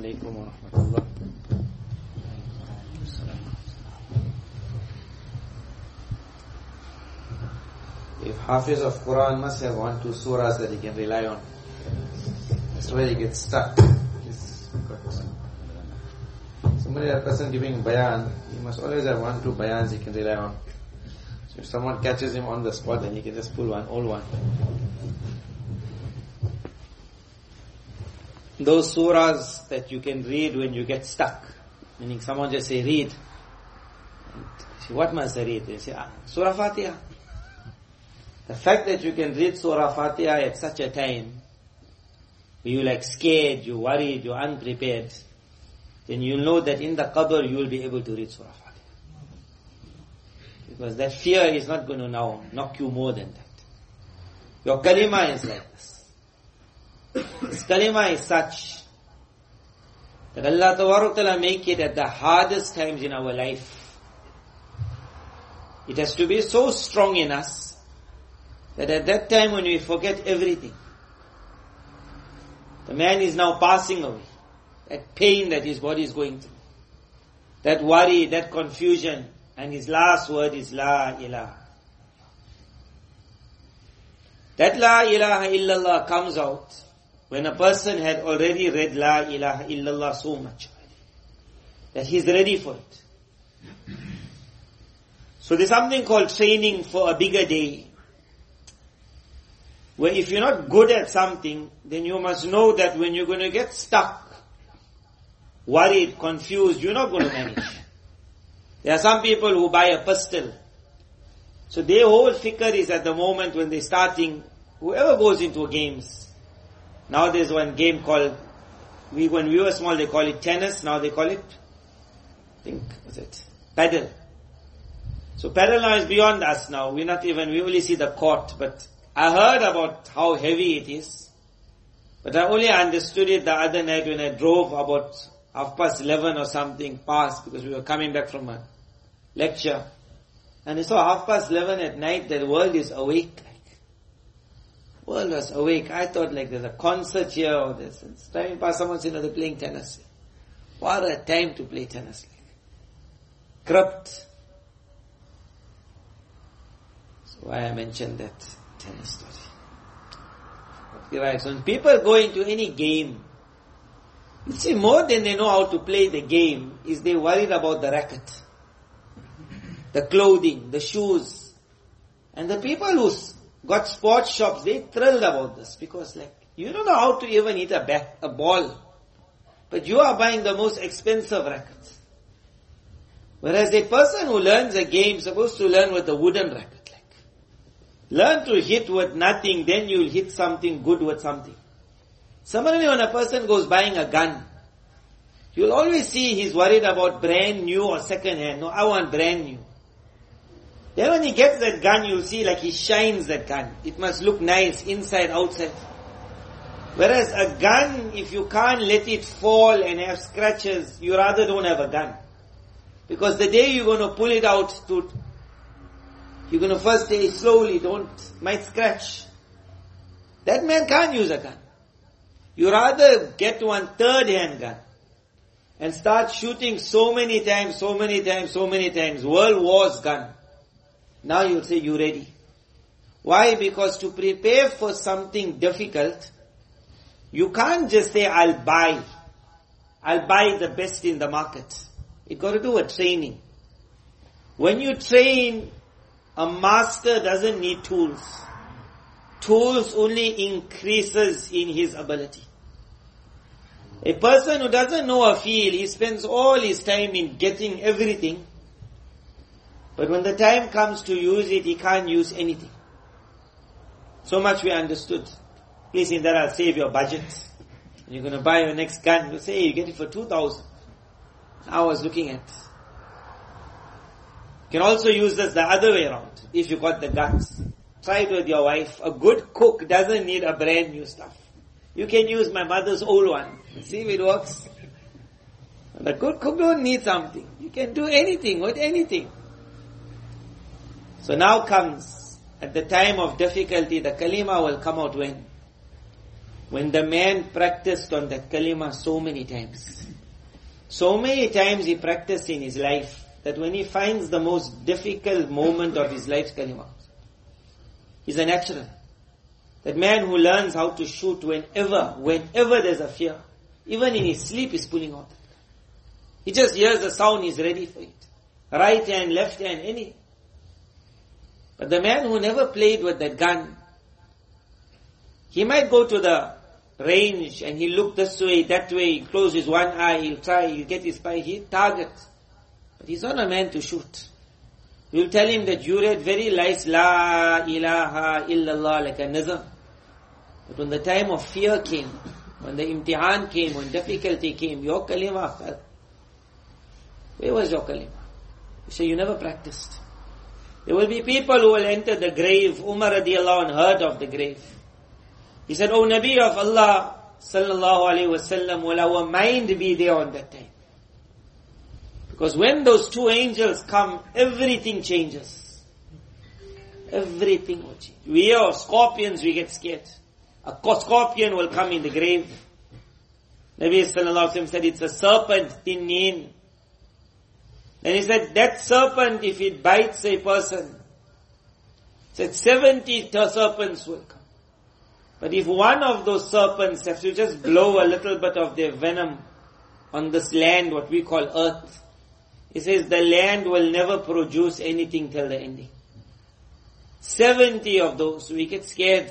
alaikum wa rahmatullah. If Hafiz of Quran must have 1-2 surahs that he can rely on. That's where he gets stuck. Somebody, a person giving bayan, he must always have 1-2 bayans he can rely on. So if someone catches him on the spot, then he can just pull one, old one. Those surahs that you can read when you get stuck, meaning someone just say read. And you say, what must I read? They say, Surah Fatiha. The fact that you can read Surah Fatiha at such a time, where you're like scared, you're worried, you're unprepared, then you'll know that in the qabr you will be able to read Surah Fatiha. Because that fear is not going to now knock you more than that. Your kalima is like this. This kalima is such that Allah Ta'ala make it at the hardest times in our life. It has to be so strong in us that at that time when we forget everything, the man is now passing away. That pain that his body is going through, that worry, that confusion, and his last word is La ilaha. That La ilaha illallah comes out when a person had already read La ilaha illallah so much that he's ready for it. So there's something called training for a bigger day, where if you're not good at something, then you must know that when you're going to get stuck, worried, confused, you're not going to manage. There are some people who buy a pistol. So their whole fikr is at the moment when they're starting, whoever goes into games. Now there's one game called, when we were small they call it tennis, now they call it, paddle. So paddle now is beyond us now. We only see the court, but I heard about how heavy it is. But I only understood it the other night when I drove about 11:30 or something past, because we were coming back from a lecture. And I saw 11:30 at night that the world is awake. World was awake. I thought like there's a concert here or this. It's driving past, someone said, they're playing tennis. What a time to play tennis. Corrupt. So why I mentioned that tennis story. Okay, right. So when people go into any game, you see, more than they know how to play the game, is they worried about the racket, the clothing, the shoes. And the people who got sports shops, they thrilled about this, because you don't know how to even hit a ball, but you are buying the most expensive rackets. Whereas a person who learns a game is supposed to learn with a wooden racket. Learn to hit with nothing, then you'll hit something good with something. Similarly, when a person goes buying a gun, you'll always see he's worried about brand new or second hand. No, I want brand new. Then when he gets that gun, you'll see he shines that gun. It must look nice, inside, outside. Whereas a gun, if you can't let it fall and have scratches, you rather don't have a gun. Because the day you're going to pull it out, you're going to first say slowly, might scratch. That man can't use a gun. You rather get one third-hand gun and start shooting so many times, World War's gun. Now you'll say you're ready. Why? Because to prepare for something difficult, you can't just say, I'll buy the best in the market. You've got to do a training. When you train, a master doesn't need tools. Tools only increases in his ability. A person who doesn't know a field, he spends all his time in getting everything. But when the time comes to use it, he can't use anything. So much we understood. Please, in that I'll save your budget. And you're going to buy your next gun. You say, hey, you get it for 2,000. I was looking at. You can also use this the other way around. If you got the guts. Try it with your wife. A good cook doesn't need a brand new stuff. You can use my mother's old one. See if it works. The good cook don't need something. You can do anything with anything. So now comes, at the time of difficulty, the kalima will come out when? when the man practiced on that kalima so many times. So many times he practiced in his life that when he finds the most difficult moment of his life's kalima, he's a natural. That man who learns how to shoot whenever there's a fear, even in his sleep he's pulling out. He just hears the sound, he's ready for it. Right hand, left hand, any. But the man who never played with that gun, he might go to the range and he'll look this way, that way, he'll close his one eye, he'll get his spy, he'll target. But he's not a man to shoot. You'll tell him that you read very nice, La ilaha illallah, like a nizam. But when the time of fear came, when the imtihan came, when difficulty came, your kalima fell. Where was your kalima? You say you never practiced. There will be people who will enter the grave. Umar radiallahu anh heard of the grave. He said, "O Nabi of Allah, sallallahu alayhi wasallam, will our mind be there on that time?" Because when those two angels come, everything changes. Everything will change. We are scorpions, we get scared. A scorpion will come in the grave. Nabi sallallahu alayhi wa sallam said, it's a serpent, tinnin. Then he said, that serpent, if it bites a person, said 70 serpents will come. But if one of those serpents has to just blow a little bit of their venom on this land, what we call earth, he says the land will never produce anything till the ending. 70 of those, we get scared.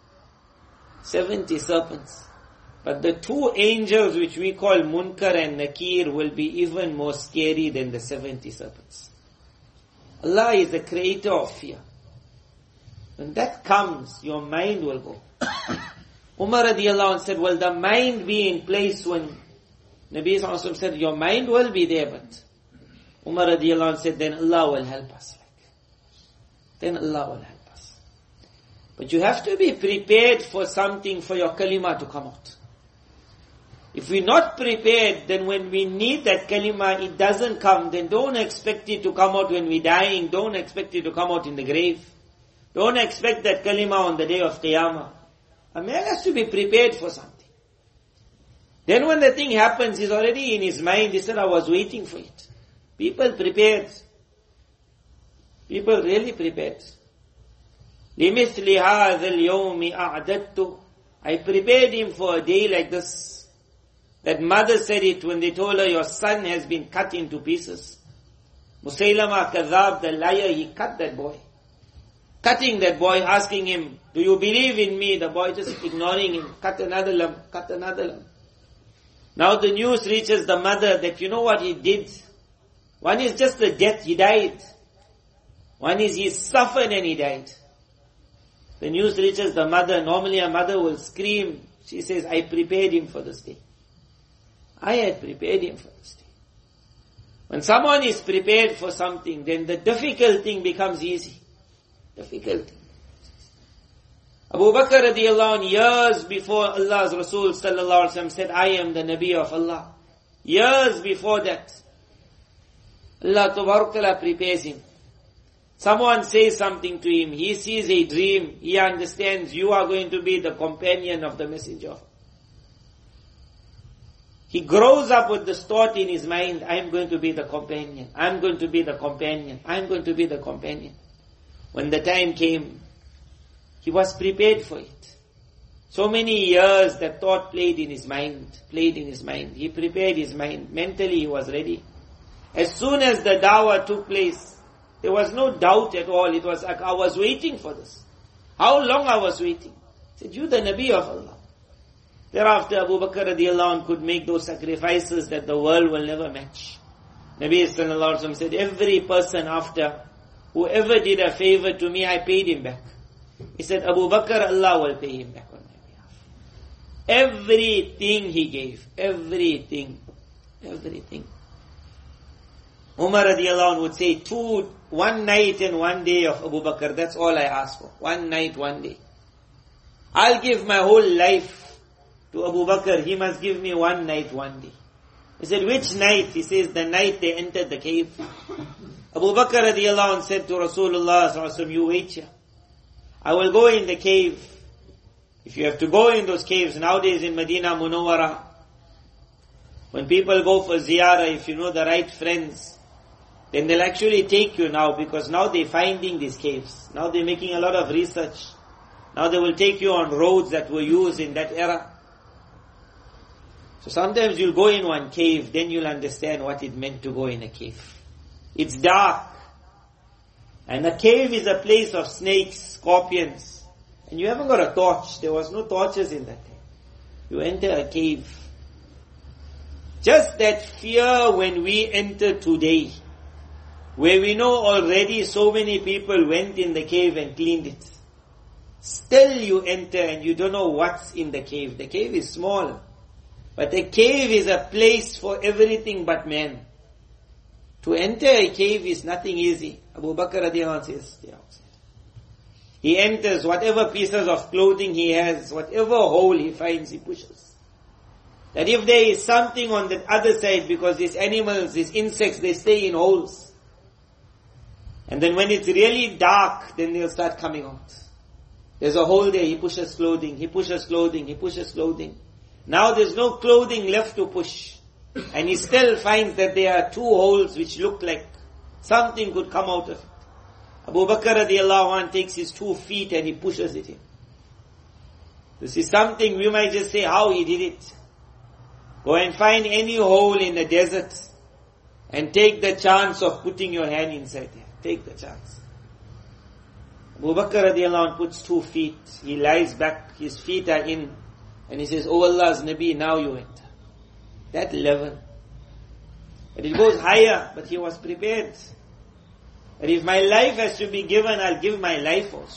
70 serpents. But the two angels which we call Munkar and Nakir will be even more scary than the 70 serpents. Allah is the creator of fear. When that comes, your mind will go. Umar radiallahu anh said, will the mind be in place when Nabi sallallahu alaihi wasallam said, your mind will be there, but Umar radiallahu anh said, then Allah will help us. Then Allah will help. But you have to be prepared for something for your kalima to come out. If we're not prepared, then when we need that kalima, it doesn't come. Then don't expect it to come out when we're dying. Don't expect it to come out in the grave. Don't expect that kalima on the day of Qiyamah. A man has to be prepared for something. Then when the thing happens, he's already in his mind. He said, I was waiting for it. People prepared. People really prepared. لِمِثْلِ هَذَا الْيَوْمِ أَعْدَدْتُ. I prepared him for a day like this. That mother said it when they told her, your son has been cut into pieces. Musaylama Kadhab, the liar, he cut that boy. Cutting that boy, asking him, do you believe in me? The boy just ignoring him. Cut another limb, cut another limb. Now the news reaches the mother that you know what he did? One is just the death, he died. One is he suffered and he died. The news reaches the mother. Normally a mother will scream. She says, I prepared him for this day. I had prepared him for this day. When someone is prepared for something, then the difficult thing becomes easy. Difficult thing. Abu Bakr radiallahu anh, years before Allah's Rasul sallallahu alaihi wasallam said, I am the Nabi of Allah. Years before that, Allah Ta'ala prepares him. Someone says something to him, he sees a dream, he understands you are going to be the companion of the messenger. He grows up with this thought in his mind, I am going to be the companion, I am going to be the companion, I am going to be the companion. When the time came, he was prepared for it. So many years that thought played in his mind. He prepared his mind. Mentally he was ready. As soon as the dawah took place, there was no doubt at all. It was like, I was waiting for this. How long I was waiting? He said, you the Nabi of Allah. Thereafter Abu Bakr radiallahu anh could make those sacrifices that the world will never match. Nabi sallallahu alaihi wasallam said, every person after, whoever did a favor to me, I paid him back. He said, Abu Bakr, Allah will pay him back on my behalf. Everything he gave. Everything. Umar radiallahu anh would say, one night and one day of Abu Bakr, that's all I ask for. One night, one day. I'll give my whole life to Abu Bakr. He must give me one night, one day. He said, which night? He says, the night they entered the cave. Abu Bakr radiallahu anh said to Rasulullah sallallahu alaihi wasallam, you wait here. I will go in the cave. If you have to go in those caves, nowadays in Medina Munawwara, when people go for ziyarah, if you know the right friends, then they'll actually take you now, because now they're finding these caves. Now they're making a lot of research. Now they will take you on roads that were used in that era. So sometimes you'll go in one cave, then you'll understand what it meant to go in a cave. It's dark. And a cave is a place of snakes, scorpions. And you haven't got a torch. There was no torches in that cave. You enter a cave. Just that fear when we enter today, where we know already so many people went in the cave and cleaned it. Still you enter and you don't know what's in the cave. The cave is small. But a cave is a place for everything but man. To enter a cave is nothing easy. Abu Bakr radiallahu anhu says, he enters, whatever pieces of clothing he has, whatever hole he finds, he pushes. That if there is something on the other side, because these animals, these insects, they stay in holes. And then when it's really dark, then they'll start coming out. There's a hole there, he pushes clothing, he pushes clothing, he pushes clothing. Now there's no clothing left to push. And he still finds that there are two holes which look like something could come out of it. Abu Bakr radiallahu anh takes his 2 feet and he pushes it in. This is something we might just say how he did it. Go and find any hole in the desert and take the chance of putting your hand inside there. Take the chance. Abu Bakr radiallahu anh puts 2 feet. He lies back, his feet are in. And he says, "Oh Allah's Nabi, now you enter." That level. But it goes higher, but he was prepared. And if my life has to be given, I'll give my life also.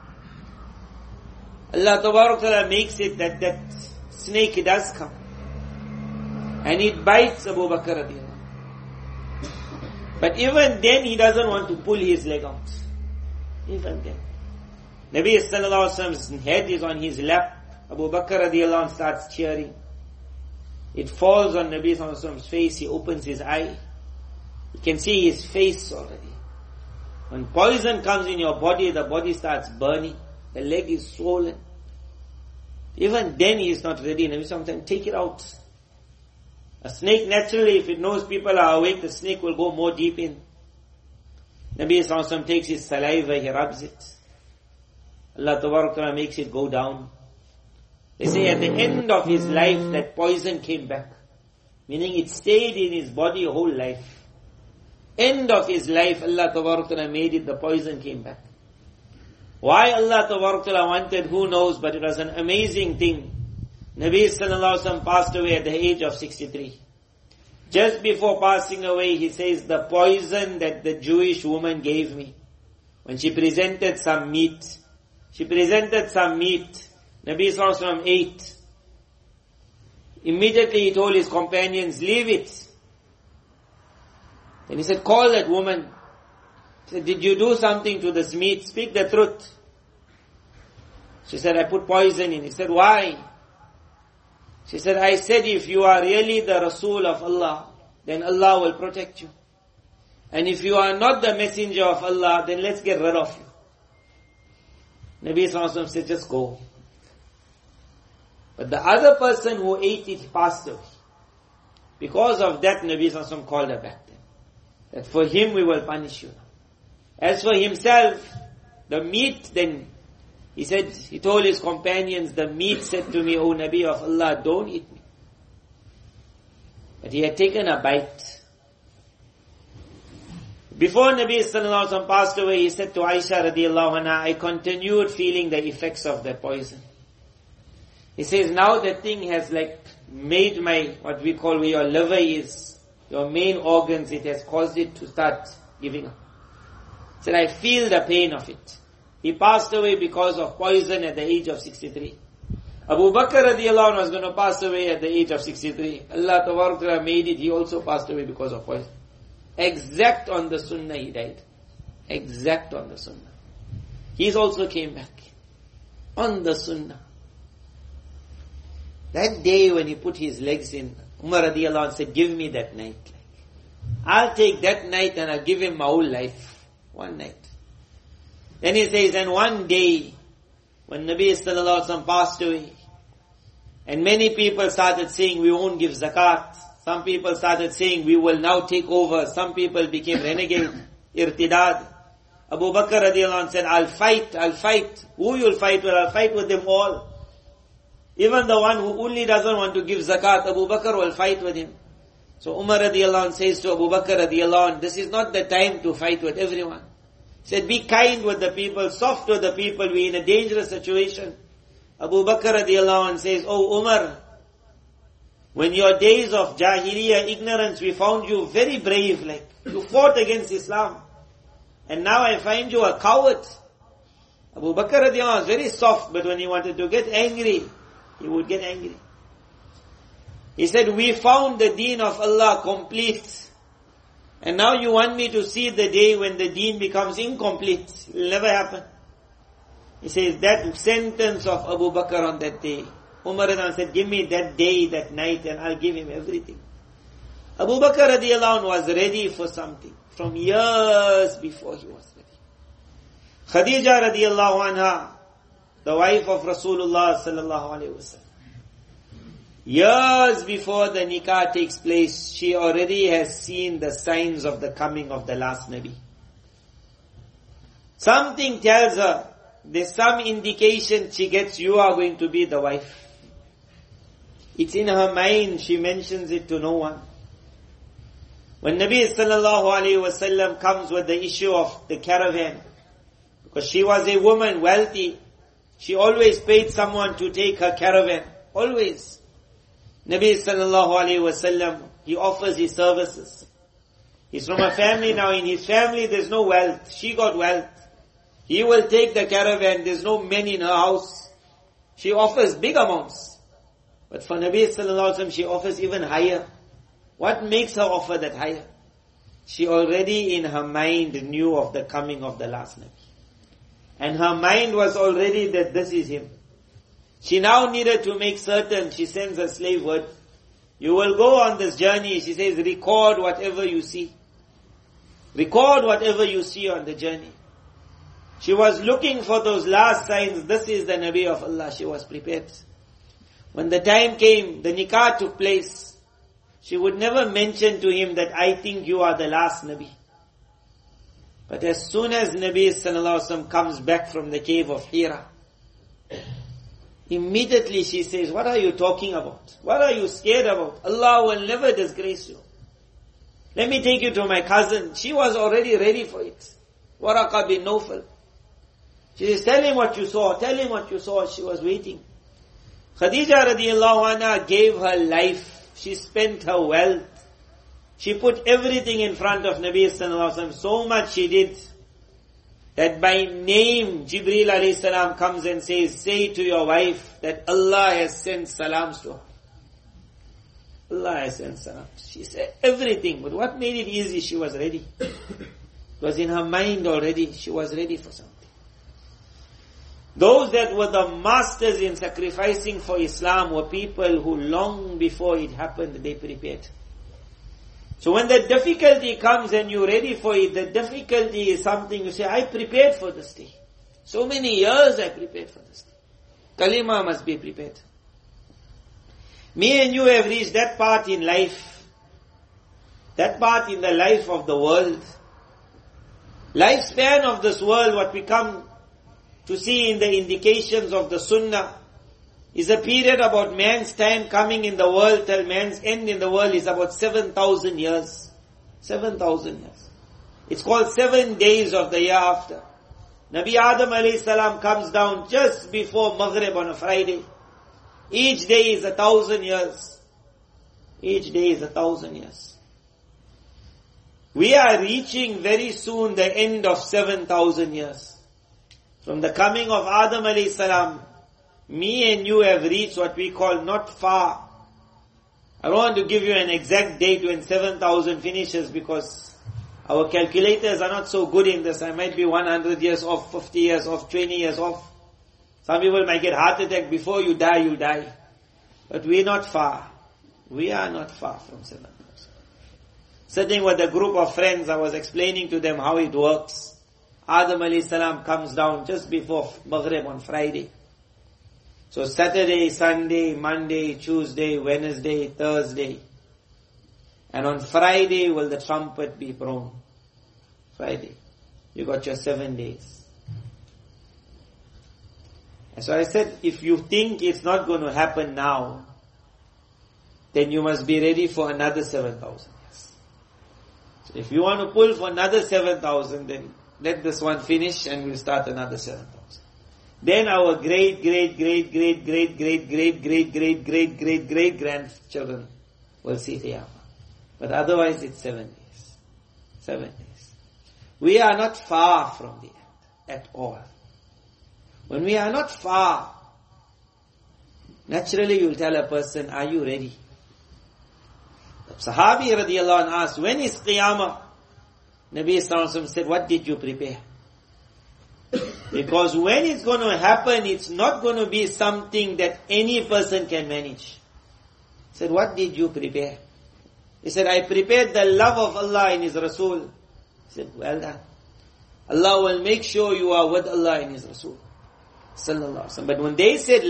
Allah Ta'ala makes it that snake does come. And it bites Abu Bakr radiallahu. But even then he doesn't want to pull his leg out. Even then. Nabi sallallahu alaihi wasallam's head is on his lap. Abu Bakr radiallahu anh starts cheering. It falls on Nabi sallallahu alaihi wasallam's face. He opens his eye. You can see his face already. When poison comes in your body, the body starts burning. The leg is swollen. Even then he is not ready. Nabi sallallahu alaihi wasallam, take it out. A snake naturally, if it knows people are awake, the snake will go more deep in. Nabi sallallahu alaihi wasallam takes his saliva, he rubs it. Allah Ta'ala makes it go down. They say at the end of his life, that poison came back. Meaning it stayed in his body whole life. End of his life, Allah Ta'ala made it, the poison came back. Why Allah Ta'ala wanted, who knows, but it was an amazing thing. Nabi sallallahu alaihi wasallam passed away at the age of 63. Just before passing away, he says, the poison that the Jewish woman gave me, when she presented some meat, Nabi sallallahu alaihi wasallam ate. Immediately he told his companions, leave it. Then he said, call that woman. He said, did you do something to this meat? Speak the truth. She said, I put poison in. He said, why? She said, I said, if you are really the Rasul of Allah, then Allah will protect you. And if you are not the messenger of Allah, then let's get rid of you. Nabi sallallahu alaihi wasallam said, just go. But the other person who ate it passed away. Because of that, Nabi sallallahu alaihi wasallam called her back then. That for him we will punish you. As for himself, the meat then, he said, he told his companions, the meat said to me, O Nabi of Allah, don't eat me. But he had taken a bite. Before Nabi sallallahu alaihi wasallam passed away, he said to Aisha radiallahu anha, I continued feeling the effects of that poison. He says, now that thing has made my, what we call where your liver is, your main organs, it has caused it to start giving up. He said, I feel the pain of it. He passed away because of poison at the age of 63. Abu Bakr radiallahu anhu was going to pass away at the age of 63. Allah Ta'ala made it, he also passed away because of poison. Exact on the sunnah he died. Exact on the sunnah. He also came back. On the sunnah. That day when he put his legs in, Umar radiallahu anhu said, give me that night. I'll take that night and I'll give him my whole life. One night. Then he says, and one day, when Nabi sallallahu alaihi wasallam passed away. And many people started saying, we won't give zakat. Some people started saying, we will now take over. Some people became renegade, irtidad. Abu Bakr radiallahu anh said, I'll fight. Who you'll fight with? I'll fight with them all. Even the one who only doesn't want to give zakat, Abu Bakr will fight with him. So Umar radiallahu anh says to Abu Bakr radiallahu anh, this is not the time to fight with everyone. He said, be kind with the people, soft with the people, we're in a dangerous situation. Abu Bakr radiallahu anh says, oh Umar, when your days of Jahiliyyah ignorance, we found you very brave, like you fought against Islam. And now I find you a coward. Abu Bakr radiallahu anh was very soft, but when he wanted to get angry, he would get angry. He said, we found the deen of Allah complete. And now you want me to see the day when the deen becomes incomplete. It will never happen. He says, that sentence of Abu Bakr on that day. Umar said, give me that day, that night, and I'll give him everything. Abu Bakr radiallahu anh was ready for something. From years before he was ready. Khadija radiallahu anha, the wife of Rasulullah sallallahu alayhi wasallam. Years before the nikah takes place, she already has seen the signs of the coming of the last Nabi. Something tells her, there's some indication she gets, you are going to be the wife. It's in her mind, she mentions it to no one. When Nabi sallallahu alayhi wasallam comes with the issue of the caravan, because she was a woman, wealthy, she always paid someone to take her caravan. Always. Nabi sallallahu alayhi wasallam, he offers his services. He's from a family now, in his family there's no wealth. She got wealth. He will take the caravan, there's no men in her house. She offers big amounts. But for Nabi sallallahu alayhi wasallam, she offers even higher. What makes her offer that higher? She already in her mind knew of the coming of the last Nabi. And her mind was already that this is him. She now needed to make certain, she sends a slave word, you will go on this journey, she says, record whatever you see. Record whatever you see on the journey. She was looking for those last signs, this is the Nabi of Allah, she was prepared. When the time came, the nikah took place, she would never mention to him that I think you are the last Nabi. But as soon as Nabi sallallahu alaihi wasallam comes back from the cave of Hira, immediately she says, what are you talking about? What are you scared about? Allah will never disgrace you. Let me take you to my cousin. She was already ready for it. Waraqa bin Nawfal. She says, tell him what you saw. Tell him what you saw. She was waiting. Khadija radiallahu anha gave her life. She spent her wealth. She put everything in front of Nabi sallallahu alaihi wasallam. So much she did that by name Jibreel alayhi salam comes and says, say to your wife that Allah has sent salams to her. Allah has sent salams. She said everything, but what made it easy? She was ready. It was in her mind already. She was ready for something. Those that were the masters in sacrificing for Islam were people who long before it happened, they prepared. So when the difficulty comes and you're ready for it, the difficulty is something you say, I prepared for this day. So many years I prepared for this day. Kalima must be prepared. Me and you have reached that part in life. That part in the life of the world. Lifespan of this world, what we come to see in the indications of the Sunnah, is a period about man's time coming in the world till man's end in the world is about 7,000 years. 7,000 years. It's called 7 days of the year after. Nabi Adam alayhi salam comes down just before Maghrib on a Friday. Each day is 1,000 years. Each day is 1,000 years. We are reaching very soon the end of 7,000 years. From the coming of Adam alayhi salam, me and you have reached what we call not far. I don't want to give you an exact date when 7,000 finishes because our calculators are not so good in this. I might be 100 years off, 50 years off, 20 years off. Some people might get heart attack before you die, you die. But we're not far. We are not far from 7,000. Sitting with a group of friends, I was explaining to them how it works. Adam alayhi salam comes down just before Maghrib on Friday. So Saturday, Sunday, Monday, Tuesday, Wednesday, Thursday. And on Friday will the trumpet be blown. Friday. You got your 7 days. And so I said, if you think it's not going to happen now, then you must be ready for another 7,000 years. So if you want to pull for another 7,000, then let this one finish and we'll start another 7,000. Then our great grandchildren will see Qiyamah. But otherwise it's 7 days. 7 days. We are not far from the end at all. When we are not far, naturally you will tell a person, are you ready? The Sahabi radiallahu anhu asked, when is Qiyamah? Nabi sallallahu alaihi wasallam said, what did you prepare? Because when it's going to happen, it's not going to be something that any person can manage. He said, what did you prepare? He said, I prepared the love of Allah and His Rasul. He said, well done. Allah will make sure you are with Allah and His Rasul. Sallallahu Alaihi Wasallam. But when they said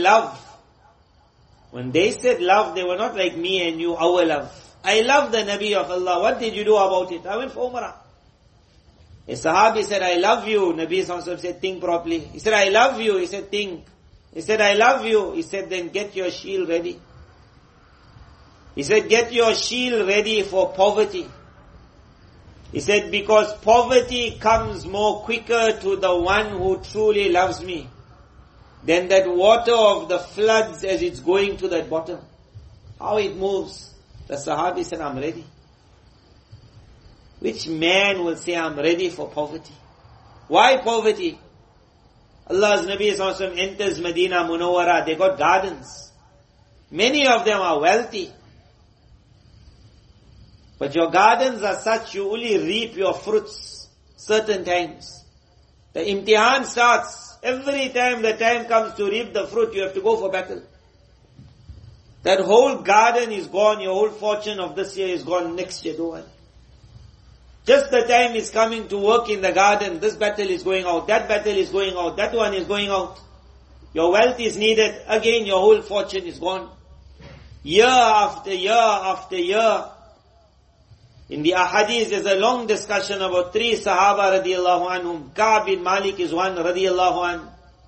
love, they were not like me and you, our love. I love the Nabi of Allah. What did you do about it? I went for Umrah. A Sahabi said, I love you. Nabi Sallallahu Alaihi Wasallam said, think properly. He said, I love you. He said, think. He said, I love you. He said, then get your shield ready. He said, get your shield ready for poverty. He said, because poverty comes more quicker to the one who truly loves me than that water of the floods as it's going to that bottom. How it moves. The Sahabi said, I'm ready. Which man will say, I'm ready for poverty? Why poverty? Allah's Nabi Sallallahu Alaihi Wasallam enters Medina Munawwara. They got gardens. Many of them are wealthy. But your gardens are such, you only reap your fruits certain times. The imtihan starts. Every time the time comes to reap the fruit, you have to go for battle. That whole garden is gone, your whole fortune of this year is gone, next year, don't worry. Just the time is coming to work in the garden, this battle is going out, that battle is going out, that one is going out. Your wealth is needed, again your whole fortune is gone. Year after year after year. In the ahadith, there's a long discussion about 3 Sahaba radiallahu anhum. Ka'b bin Malik is one radiallahu anhu.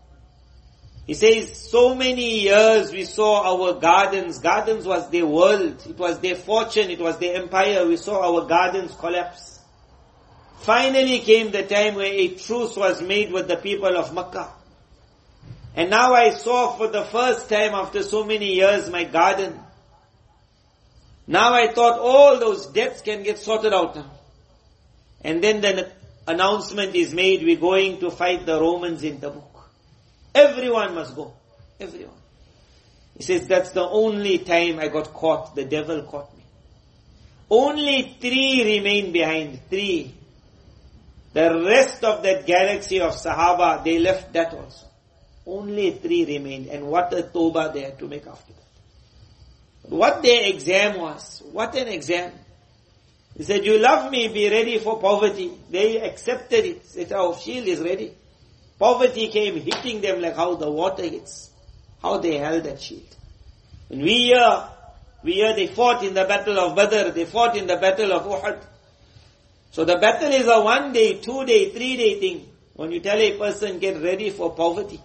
He says, so many years we saw our gardens. Gardens was their world. It was their fortune. It was their empire. We saw our gardens collapse. Finally came the time where a truce was made with the people of Makkah. And now I saw for the first time after so many years my garden. Now I thought all those debts can get sorted out now. And then the announcement is made, we're going to fight the Romans in Tabuk. Everyone must go. Everyone. He says, that's the only time I got caught. The devil caught me. Only 3 remained behind. 3. The rest of that galaxy of Sahaba, they left that also. Only 3 remained. And what a tawbah they had to make after that. What their exam was. What an exam. He said, you love me, be ready for poverty. They accepted it. They said, our shield is ready. Poverty came hitting them like how the water hits. How they held that shield. And we hear they fought in the battle of Badr. They fought in the battle of Uhud. So the battle is a 1 day, 2 day, 3 day thing. When you tell a person, get ready for poverty.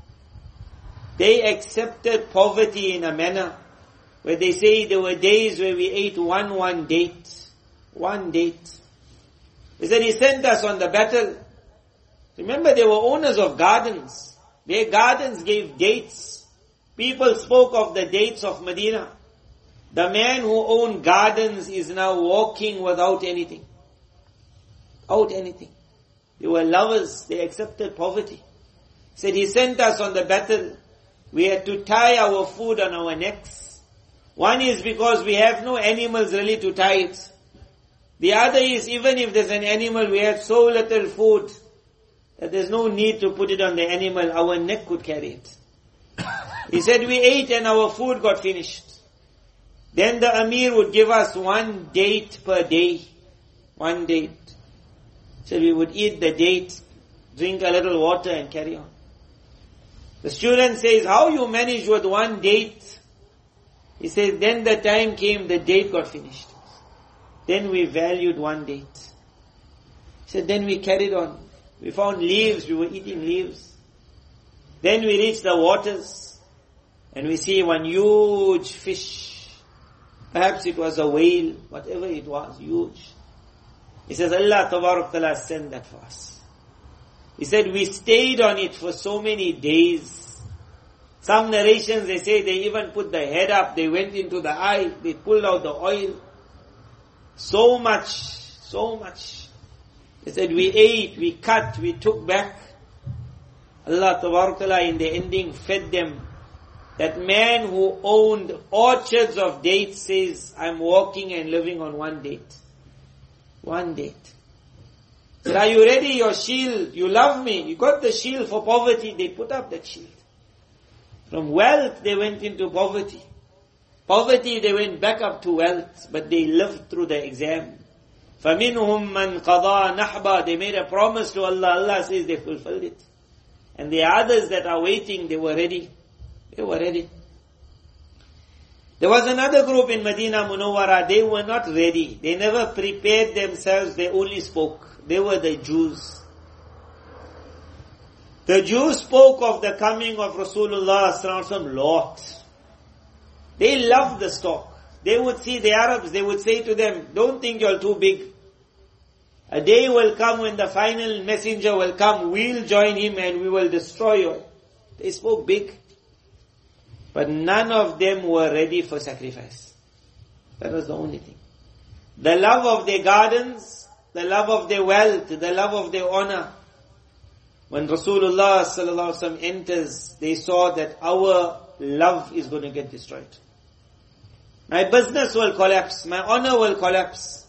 They accepted poverty in a manner where they say there were days where we ate one date. 1 date. He said, He sent us on the battle. Remember, they were owners of gardens. Their gardens gave dates. People spoke of the dates of Medina. The man who owned gardens is now walking without anything. Without anything. They were lovers. They accepted poverty. He said, He sent us on the battle. We had to tie our food on our necks. One is because we have no animals really to tie it. The other is, even if there's an animal, we have so little food that there's no need to put it on the animal. Our neck could carry it. He said we ate and our food got finished. Then the Amir would give us 1 date per day. 1 date. So we would eat the date, drink a little water and carry on. The student says, how you manage with one date? He says, then the time came, the date got finished. Then we valued one date. He said, then we carried on. We found leaves, we were eating leaves. Then we reached the waters, and we see one huge fish. Perhaps it was a whale, whatever it was, huge. He says, Allah Tabarak Ta'ala sent that for us. He said, we stayed on it for so many days. Some narrations, they say they even put the head up, they went into the eye, they pulled out the oil. So much. They said, we ate, we cut, we took back. Allah Tabarak Ta'ala in the ending fed them. That man who owned orchards of dates says, I'm walking and living on one date. One date. Said, are you ready? Your shield, you love me. You got the shield for poverty. They put up that shield. From wealth, they went into poverty. Poverty, they went back up to wealth, but they lived through the exam. فَمِنْهُمْ مَنْ قَضَى نَحْبًا. They made a promise to Allah. Allah says they fulfilled it. And the others that are waiting, they were ready. They were ready. There was another group in Medina Munawwara, they were not ready. They never prepared themselves, they only spoke. They were the Jews. The Jews spoke of the coming of Rasulullah sallallahu alaihi wasallam lot. They loved the stock. They would see the Arabs, they would say to them, don't think you're too big. A day will come when the final messenger will come, we'll join him and we will destroy you. They spoke big. But none of them were ready for sacrifice. That was the only thing. The love of their gardens, the love of their wealth, the love of their honor. When Rasulullah sallallahu alaihi wasallam enters, they saw that our love is going to get destroyed. My business will collapse. My honor will collapse.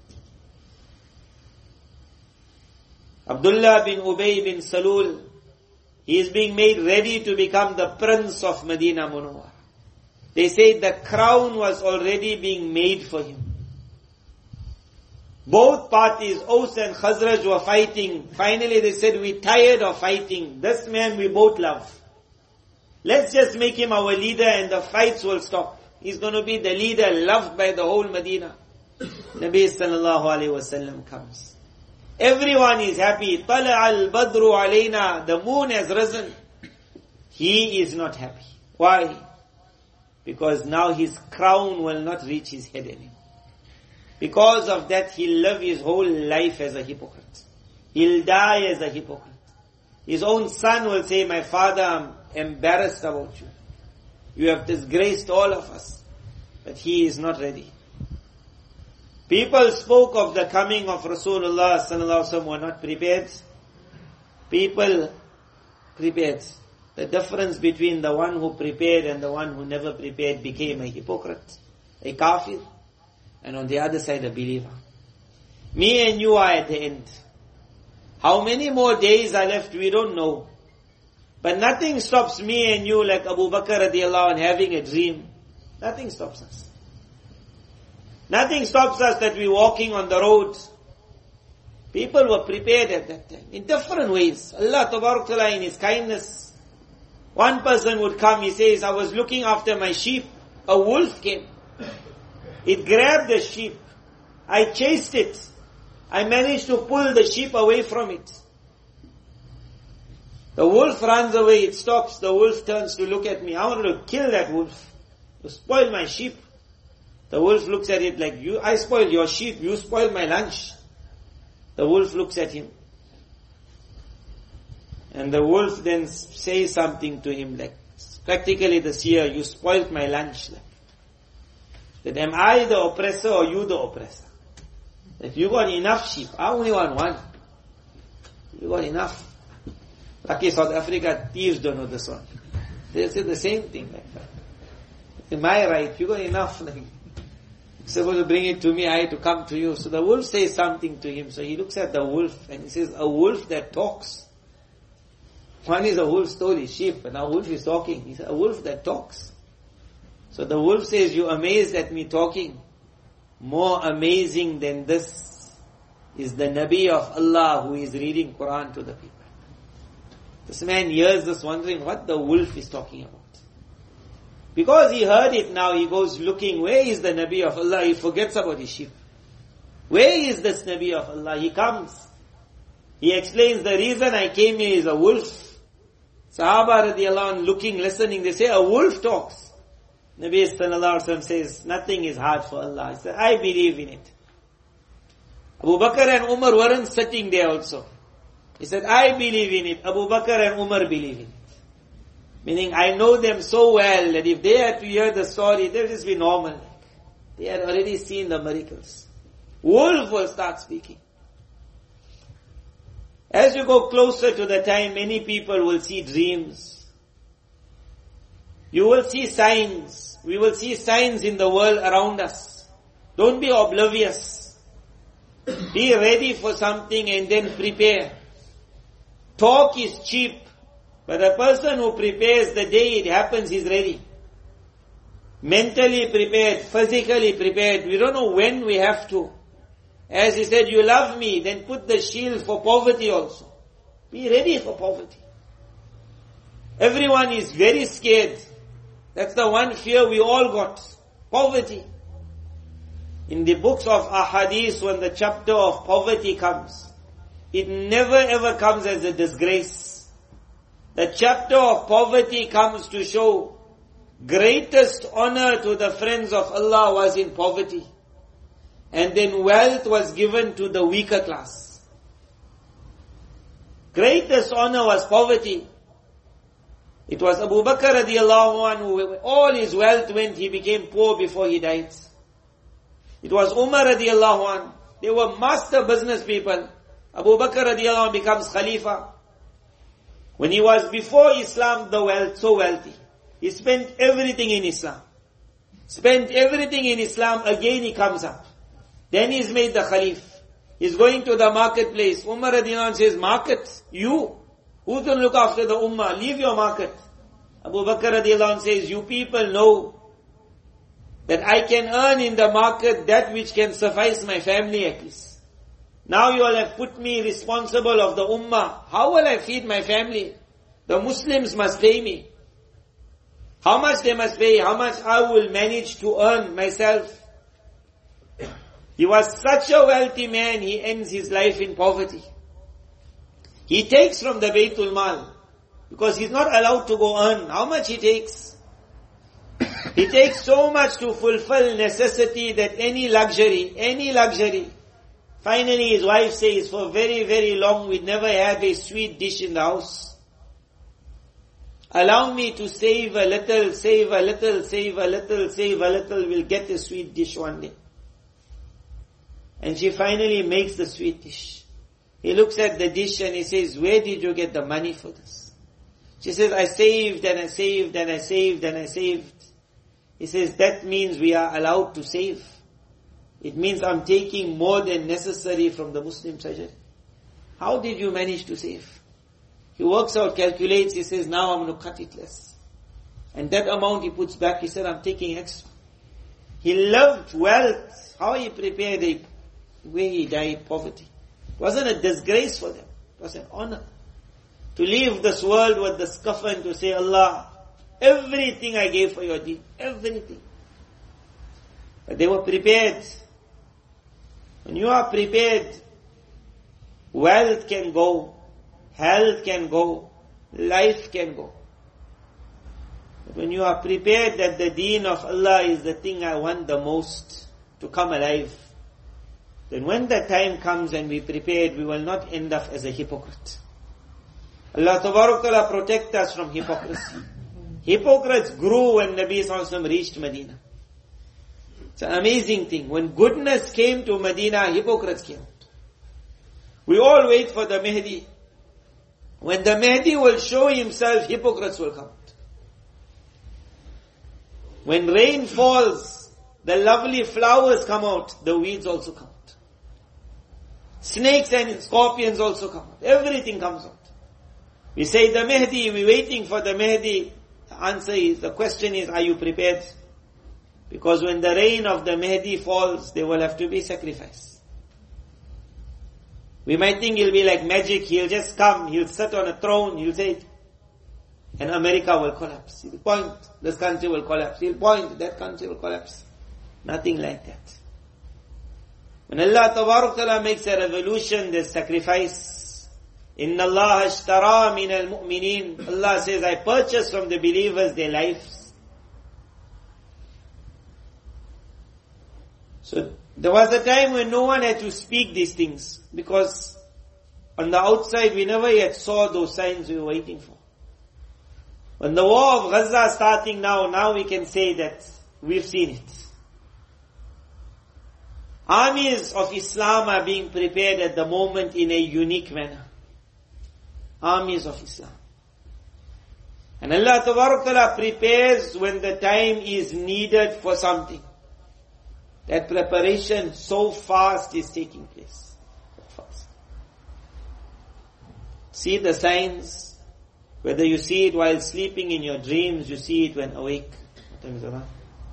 Abdullah bin Ubay bin Salul, he is being made ready to become the prince of Medina Munawwara. They say the crown was already being made for him. Both parties, Aus and Khazraj, were fighting. Finally they said, we're tired of fighting. This man we both love. Let's just make him our leader and the fights will stop. He's going to be the leader loved by the whole Medina. Nabi sallallahu alayhi wasallam comes. Everyone is happy. Tala al-badru alayna. The moon has risen. He is not happy. Why? Because now his crown will not reach his head anymore. Because of that, he'll live his whole life as a hypocrite. He'll die as a hypocrite. His own son will say, my father, I'm embarrassed about you. You have disgraced all of us. But he is not ready. People spoke of the coming of Rasulullah sallallahu alaihi wasallam, were not prepared. People prepared. The difference between the one who prepared and the one who never prepared became a hypocrite, a kafir, and on the other side a believer. Me and you are at the end. How many more days are left, we don't know. But nothing stops me and you like Abu Bakr radiallahu anh having a dream. Nothing stops us. Nothing stops us that we're walking on the road. People were prepared at that time in different ways. Allah Tabarak Ta'ala in His kindness. One person would come, he says, I was looking after my sheep. A wolf came. It grabbed the sheep. I chased it. I managed to pull the sheep away from it. The wolf runs away, it stops. The wolf turns to look at me. I wanted to kill that wolf. To spoil my sheep. The wolf looks at it like, I spoiled your sheep, you spoiled my lunch. The wolf looks at him. And the wolf then says something to him like, practically the seer, you spoiled my lunch. That am I the oppressor or you the oppressor? That you got enough sheep, I only want one. You got enough. Lucky South Africa, thieves don't know this one. They say the same thing like that. Am I right? You got enough. Like, you're supposed to bring it to me, I had to come to you. So the wolf says something to him. So he looks at the wolf and he says, a wolf that talks. One is a wolf stole his sheep, but now wolf is talking. He said, a wolf that talks. So the wolf says, you amazed at me talking. More amazing than this is the Nabi of Allah who is reading Quran to the people. This man hears this wondering what the wolf is talking about. Because he heard it now, he goes looking, where is the Nabi of Allah? He forgets about his sheep. Where is this Nabi of Allah? He comes. He explains the reason I came here is a wolf. Sahaba radiallahu anh looking, listening, they say a wolf talks. Nabi sallallahu alaihi wasallam says, nothing is hard for Allah. He said, I believe in it. Abu Bakr and Umar weren't sitting there also. He said, I believe in it. Abu Bakr and Umar believe in it. Meaning, I know them so well that if they had to hear the story, they would just be normal. They had already seen the miracles. Wolf will start speaking. As you go closer to the time, many people will see dreams. You will see signs. We will see signs in the world around us. Don't be oblivious. Be ready for something and then prepare. Talk is cheap. But a person who prepares the day it happens is ready. Mentally prepared, physically prepared. We don't know when we have to. As he said, you love me, then put the shield for poverty also. Be ready for poverty. Everyone is very scared. That's the one fear we all got. Poverty. In the books of ahadith, when the chapter of poverty comes, it never ever comes as a disgrace. The chapter of poverty comes to show greatest honor to the friends of Allah was in poverty. And then wealth was given to the weaker class. Greatest honor was poverty. It was Abu Bakr radiallahu anhu, all his wealth went, he became poor before he died. It was Umar radiallahu anhu. They were master business people. Abu Bakr radiallahu anhu becomes Khalifa. When he was before Islam, so wealthy. He spent everything in Islam. Spent everything in Islam, again he comes up. Then he's made the Khalif. He's going to the marketplace. Umar radiallahu anh says, market? You? Who's going to look after the Ummah? Leave your market. Abu Bakr radiallahu anh says, you people know that I can earn in the market that which can suffice my family at least. Now you all have put me responsible of the Ummah. How will I feed my family? The Muslims must pay me. How much they must pay? How much I will manage to earn myself? He was such a wealthy man, he ends his life in poverty. He takes from the Baytul Mal, because he's not allowed to go earn. How much he takes? He takes so much to fulfill necessity that any luxury. Finally his wife says, for very, very long we never had a sweet dish in the house. Allow me to save a little, we'll get a sweet dish one day. And she finally makes the sweet dish. He looks at the dish and he says, where did you get the money for this? She says, I saved and I saved and I saved and I saved. He says, that means we are allowed to save. It means I'm taking more than necessary from the Muslim treasury. How did you manage to save? He works out, calculates, he says, now I'm going to cut it less. And that amount he puts back, he said, I'm taking extra. He loved wealth. How he prepared it, where he died, poverty. It wasn't a disgrace for them. It was an honor. To leave this world with the scuffle and to say, Allah, everything I gave for your deen. Everything. But they were prepared. When you are prepared, wealth can go, health can go, life can go. But when you are prepared that the deen of Allah is the thing I want the most to come alive, then when the time comes and we prepared, we will not end up as a hypocrite. Allah Ta'ala protect us from hypocrisy. Hypocrites grew when Nabi Sallallahu Alaihi Wasallam reached Medina. It's an amazing thing. When goodness came to Medina, hypocrites came. We all wait for the Mahdi. When the Mahdi will show himself, hypocrites will come out. When rain falls, the lovely flowers come out, the weeds also come out. Snakes and scorpions also come out. Everything comes out. We say the Mahdi, we're waiting for the Mahdi. The question is, are you prepared? Because when the rain of the Mahdi falls, there will have to be sacrifice. We might think he'll be like magic, he'll just come, he'll sit on a throne, he'll say, and America will collapse. He'll point, this country will collapse. He'll point, that country will collapse. Nothing like that. When Allah Tabarak Ta'ala makes a revolution, there's sacrifice. Inna Allah ashtara min al-mu'minin. Allah says, I purchase from the believers their lives. So, there was a time when no one had to speak these things, because on the outside we never yet saw those signs we were waiting for. When the war of Gaza is starting now we can say that we've seen it. Armies of Islam are being prepared at the moment in a unique manner. Armies of Islam. And Allah Tabarak Ta'ala prepares when the time is needed for something. That preparation so fast is taking place. So fast. See the signs. Whether you see it while sleeping in your dreams, you see it when awake. What time is Adhan?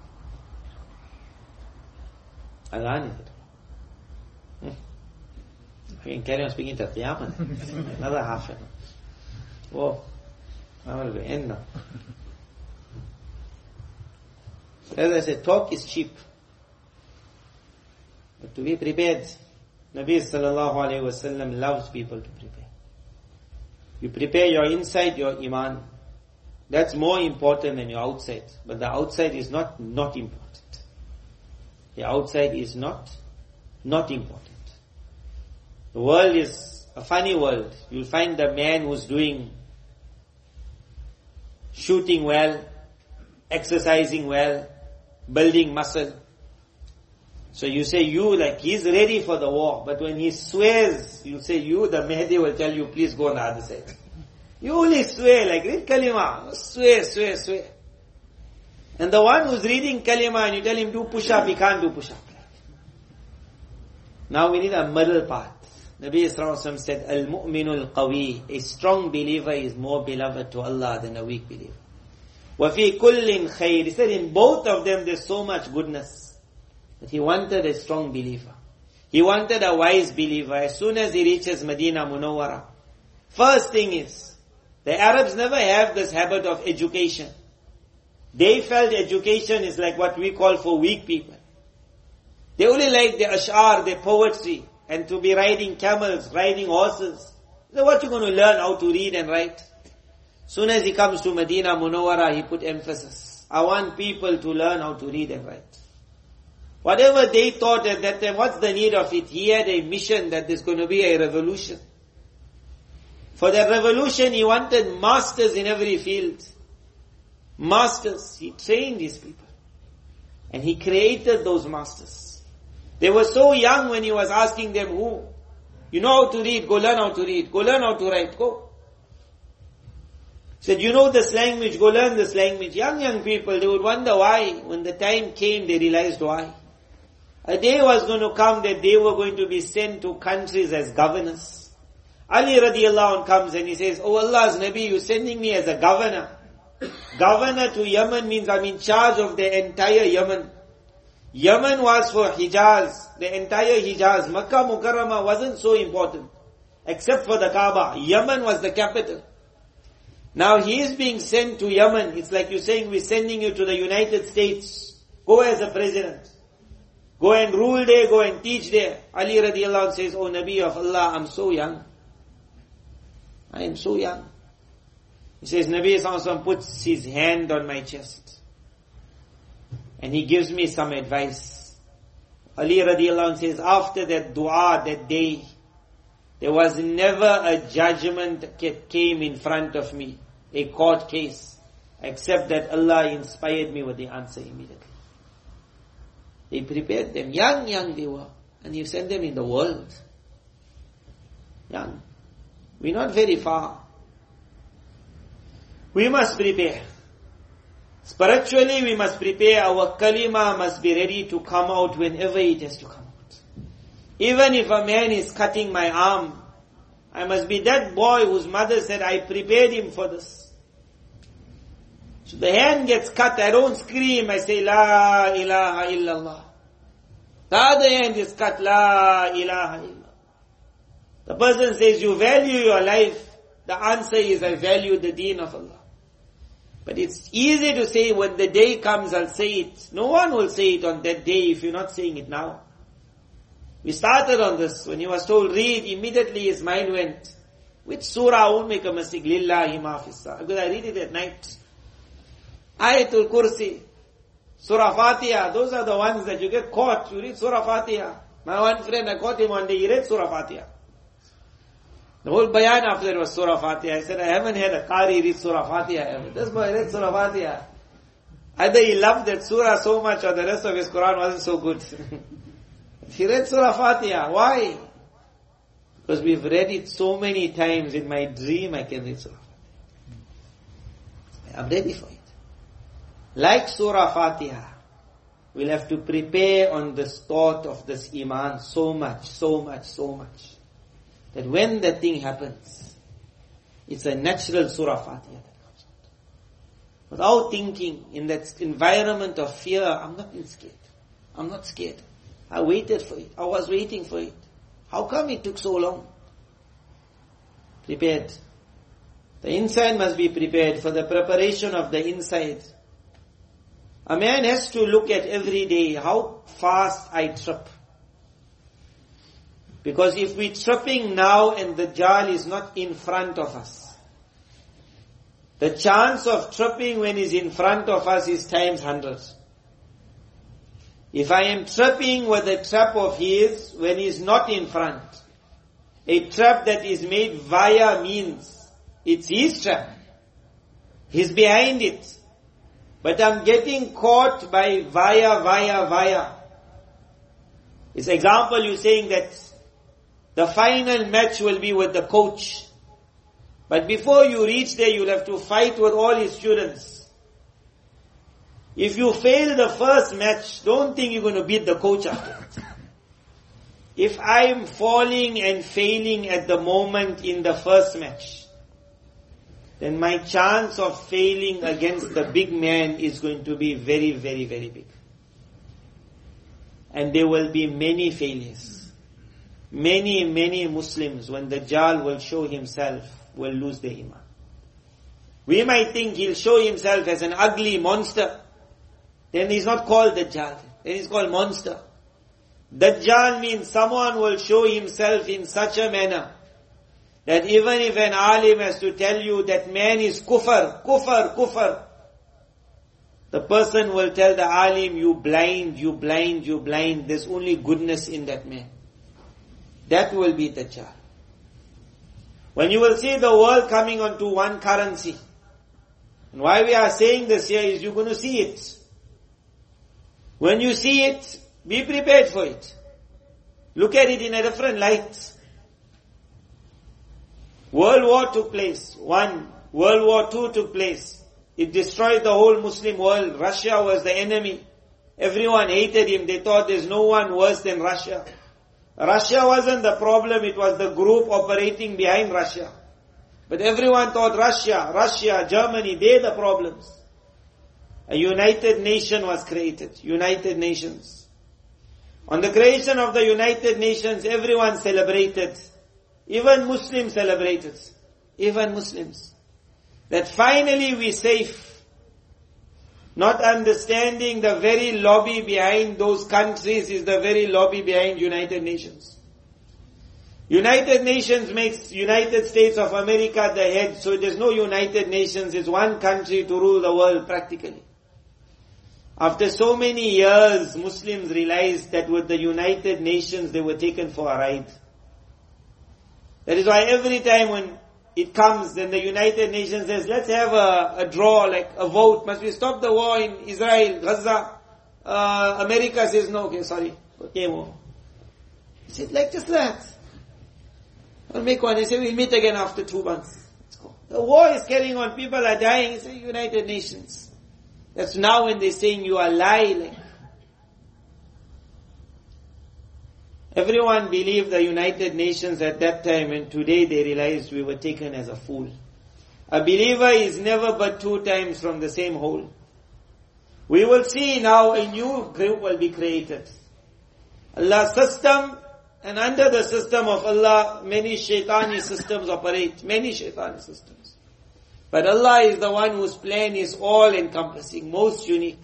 Adhan is it? I can carry on speaking to Qiyamah. Another half an hour. Whoa. I'm going to end now. So as I said, talk is cheap. But to be prepared, Nabi sallallahu alayhi wa sallam loves people to prepare. You prepare your inside, your iman. That's more important than your outside. But the outside is not important. The outside is not important. The world is a funny world. You'll find the man who's shooting well, exercising well, building muscle. So you say he's ready for the war. But when he swears, you'll say the Mahdi will tell you, please go on the other side. You only swear, read kalima. Swear. And the one who's reading kalima and you tell him do push-up, he can't do push-up. Now we need a middle path. Nabi Sallallahu Alaihi Wasallam said, Al-mu'minul qawi, a strong believer is more beloved to Allah than a weak believer. وَفِي كُلٍّ خَيْرٍ. He said in both of them there's so much goodness. But he wanted a strong believer. He wanted a wise believer. As soon as he reaches Medina Munawwara, first thing is, the Arabs never have this habit of education. They felt education is like what we call for weak people. They only like the ash'ar, the poetry, and to be riding camels, riding horses. So what you going to learn how to read and write? Soon as he comes to Medina Munawwara, he put emphasis. I want people to learn how to read and write. Whatever they thought at that time, what's the need of it? He had a mission that there's going to be a revolution. For that revolution, he wanted masters in every field. Masters. He trained these people. And he created those masters. They were so young when he was asking them, who? You know how to read, go learn how to read. Go learn how to write, go. He said, you know this language, go learn this language. Young people, they would wonder why. When the time came, they realized why. A day was going to come that they were going to be sent to countries as governors. Ali radiallahu anh comes and he says, oh Allah's Nabi, you're sending me as a governor. Governor to Yemen means I'm in charge of the entire Yemen. Yemen was for Hijaz, the entire Hijaz. Makkah Mukarramah wasn't so important, except for the Kaaba. Yemen was the capital. Now he is being sent to Yemen. It's like you're saying, we're sending you to the United States. Go as a president. Go and rule there, go and teach there. Ali radiallahu anh says, oh Nabi of Allah, I'm so young. I am so young. He says, Nabi sallallahu alaihi wasallam puts his hand on my chest. And he gives me some advice. Ali radiallahu anh says, after that dua, that day, there was never a judgment that came in front of me, a court case, except that Allah inspired me with the answer immediately. They prepared them. Young they were. And He sent them in the world. Young. We're not very far. We must prepare. Spiritually, we must prepare. Our kalima must be ready to come out whenever it has to come out. Even if a man is cutting my arm, I must be that boy whose mother said, I prepared him for this. So the hand gets cut, I don't scream, I say, La ilaha illallah. The other hand is cut, La ilaha illallah. The person says, you value your life. The answer is, I value the deen of Allah. But it's easy to say when the day comes I'll say it. No one will say it on that day if you're not saying it now. We started on this. When he was told read, immediately his mind went, which surah? I won't make a mistake. Lillahi ma fis sama. Because I read it at night. Ayatul Kursi, Surah Fatiha, those are the ones that you get caught. You read Surah Fatiha. My one friend, I caught him one day, he read Surah Fatiha. The whole bayan after it was Surah Fatiha. I said, I haven't had a Qari read Surah Fatiha ever. This boy read Surah Fatiha. Either he loved that surah so much or the rest of his Quran wasn't so good. He read Surah Fatiha. Why? Because we've read it so many times. In my dream I can read Surah Fatiha. I'm ready for it. Like Surah Fatiha, we'll have to prepare on this thought of this Iman so much, that when that thing happens, it's a natural Surah Fatiha that comes out. Without thinking, in that environment of fear, I'm not scared. I'm not scared. I waited for it. I was waiting for it. How come it took so long? Prepared. The inside must be prepared. For the preparation of the inside, a man has to look at every day how fast I trip. Because if we're tripping now and the Dajjal is not in front of us, the chance of tripping when he's in front of us is times 100. If I am tripping with a trap of his when he's not in front, a trap that is made via means, it's his trap. He's behind it. But I'm getting caught by via. It's example you're saying that the final match will be with the coach. But before you reach there, you'll have to fight with all his students. If you fail the first match, don't think you're going to beat the coach after. If I'm falling and failing at the moment in the first match, then my chance of failing against the big man is going to be very, very, very big. And there will be many failures. Many, many Muslims, when the Dajjal will show himself, will lose their iman. We might think he'll show himself as an ugly monster. Then he's not called Dajjal. Then he's called monster. Dajjal means someone will show himself in such a manner that even if an alim has to tell you that man is kufr, the person will tell the alim, you blind, there's only goodness in that man. That will be Dajjal. When you will see the world coming onto one currency, and why we are saying this here is you're going to see it. When you see it, be prepared for it. Look at it in a different light. World War took place. World War II took place. It destroyed the whole Muslim world. Russia was the enemy. Everyone hated him. They thought there's no one worse than Russia. Russia wasn't the problem. It was the group operating behind Russia. But everyone thought Russia, Germany, they're the problems. A United Nation was created. United Nations. On the creation of the United Nations, everyone celebrated. Even Muslims celebrated. Even Muslims. That finally we're safe. Not understanding the very lobby behind those countries is the very lobby behind United Nations. United Nations makes United States of America the head, so there's no United Nations. It's one country to rule the world practically. After so many years, Muslims realized that with the United Nations they were taken for a ride. That is why every time when it comes, then the United Nations says, let's have a draw, like a vote. Must we stop the war in Israel, Gaza? America says no. Okay, sorry. Game over. Is it like just that? We'll make one. They say we'll meet again after 2 months. Let's go. The war is carrying on. People are dying. It's the United Nations. That's now when they're saying you are lying. Everyone believed the United Nations at that time, and today they realized we were taken as a fool. A believer is never but 2 times from the same hole. We will see now a new group will be created. Allah's system, and under the system of Allah, many shaitani systems operate. Many shaitani systems. But Allah is the one whose plan is all-encompassing, most unique.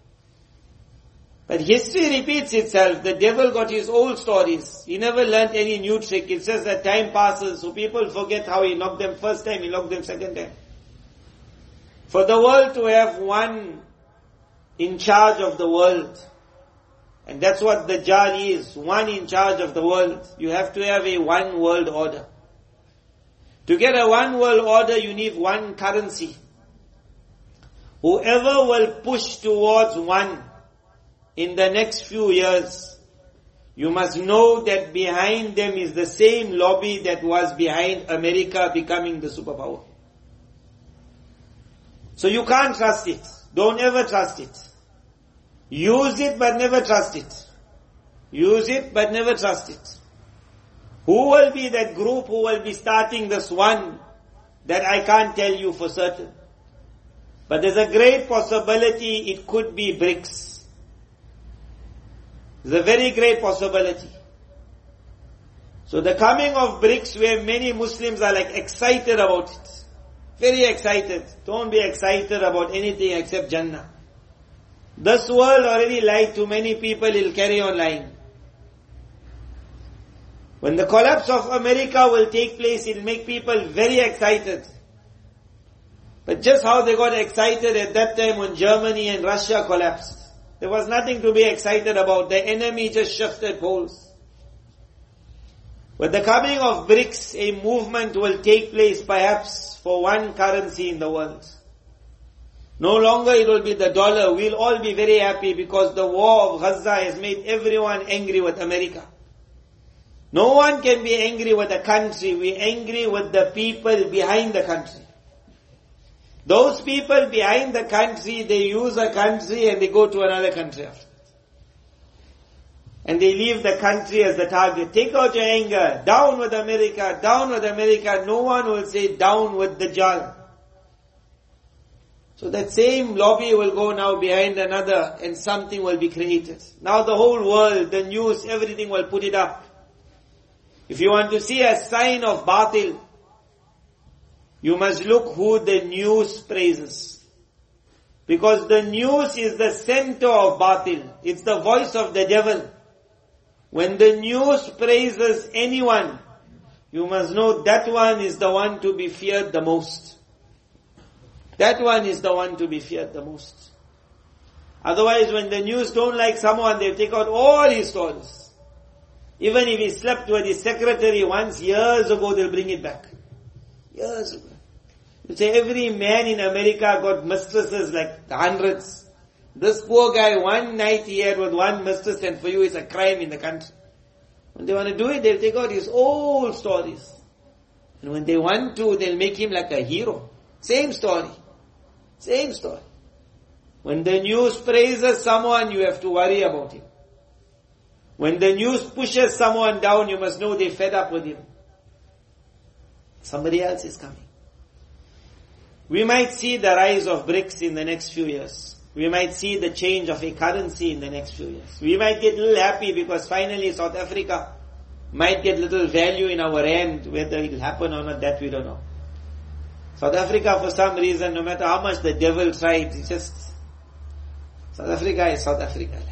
But history repeats itself. The devil got his old stories. He never learnt any new trick. It's just that time passes, so people forget how he knocked them first time, he knocked them second time. For the world to have one in charge of the world, and that's what the Dajjal is, one in charge of the world, you have to have a one world order. To get a one world order, you need one currency. Whoever will push towards one in the next few years, you must know that behind them is the same lobby that was behind America becoming the superpower. So you can't trust it. Don't ever trust it. Use it but never trust it. Use it but never trust it. Who will be that group who will be starting this one? That I can't tell you for certain. But there's a great possibility it could be BRICS. There's a very great possibility. So the coming of BRICS, where many Muslims are like excited about it. Very excited. Don't be excited about anything except Jannah. This world already lied to many people, it'll carry on lying. When the collapse of America will take place, it'll make people very excited. But just how they got excited at that time when Germany and Russia collapsed. There was nothing to be excited about. The enemy just shifted poles. With the coming of BRICS, a movement will take place perhaps for one currency in the world. No longer it will be the dollar. We'll all be very happy because the war of Gaza has made everyone angry with America. No one can be angry with a country. We're angry with the people behind the country. Those people behind the country, they use a country and they go to another country after. And they leave the country as the target. Take out your anger. Down with America. Down with America. No one will say down with the Dajjal. So that same lobby will go now behind another and something will be created. Now the whole world, the news, everything will put it up. If you want to see a sign of batil, you must look who the news praises. Because the news is the center of batil. It's the voice of the devil. When the news praises anyone, you must know that one is the one to be feared the most. That one is the one to be feared the most. Otherwise, when the news don't like someone, they take out all his stories. Even if he slept with his secretary once years ago, they'll bring it back. Years ago. You say every man in America got mistresses like the hundreds. This poor guy, one night he had with one mistress, and for you it's a crime in the country. When they want to do it, they'll take out his old stories. And when they want to, they'll make him like a hero. Same story. Same story. When the news praises someone, you have to worry about him. When the news pushes someone down, you must know they're fed up with him. Somebody else is coming. We might see the rise of BRICS in the next few years. We might see the change of a currency in the next few years. We might get a little happy because finally South Africa might get little value in our rand. Whether it will happen or not, that we don't know. South Africa, for some reason, no matter how much the devil tried, it's just, South Africa is South Africa like.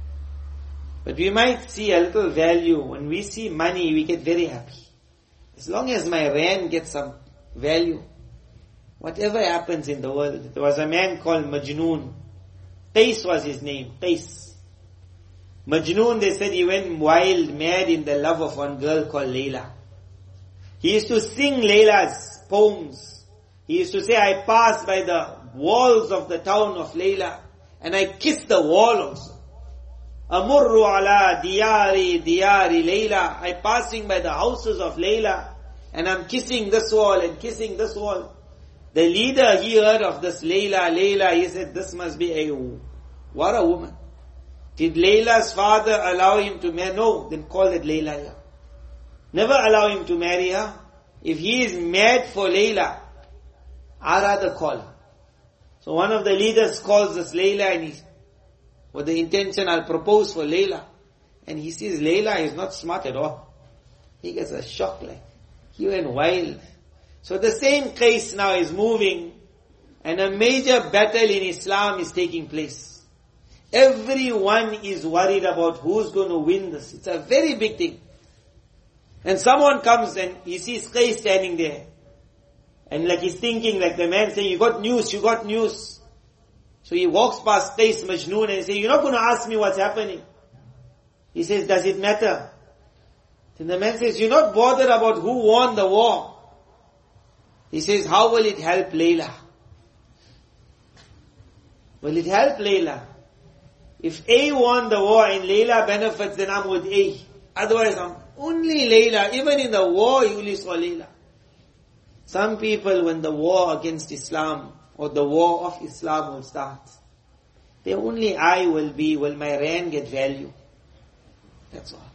But we might see a little value. When we see money, we get very happy. As long as my rand gets some value, whatever happens in the world. There was a man called Majnoon. Qais was his name. Qais. Majnoon, they said he went wild, mad in the love of one girl called Layla. He used to sing Layla's poems. He used to say, I passed by the walls of the town of Layla and I kissed the wall also. Amurru ala diyari Layla. I passing by the houses of Layla and I'm kissing this wall and kissing this wall. The leader, he heard of this Layla, he said, this must be what a woman. Did Layla's father allow him to marry? No, then call it Layla. Never allow him to marry her. If he is mad for Layla, I'd rather call her. So one of the leaders calls this Layla and with the intention, I'll propose for Layla. And he sees Layla is not smart at all. He gets a shock like, he went wild. So the same Qais now is moving, and a major battle in Islam is taking place. Everyone is worried about who's going to win this. It's a very big thing. And someone comes and he sees Qais standing there. And like he's thinking, like the man saying, you got news. So he walks past Qais Majnoon and says, you're not going to ask me what's happening. He says, does it matter? Then the man says, you're not bothered about who won the war. He says, how will it help Layla? Will it help Layla? If A won the war and Layla benefits, then I'm with A. Otherwise, I'm only Layla. Even in the war, you only saw Layla. Some people, when the war against Islam or the war of Islam will start, their only eye will be, will my rand get value? That's all.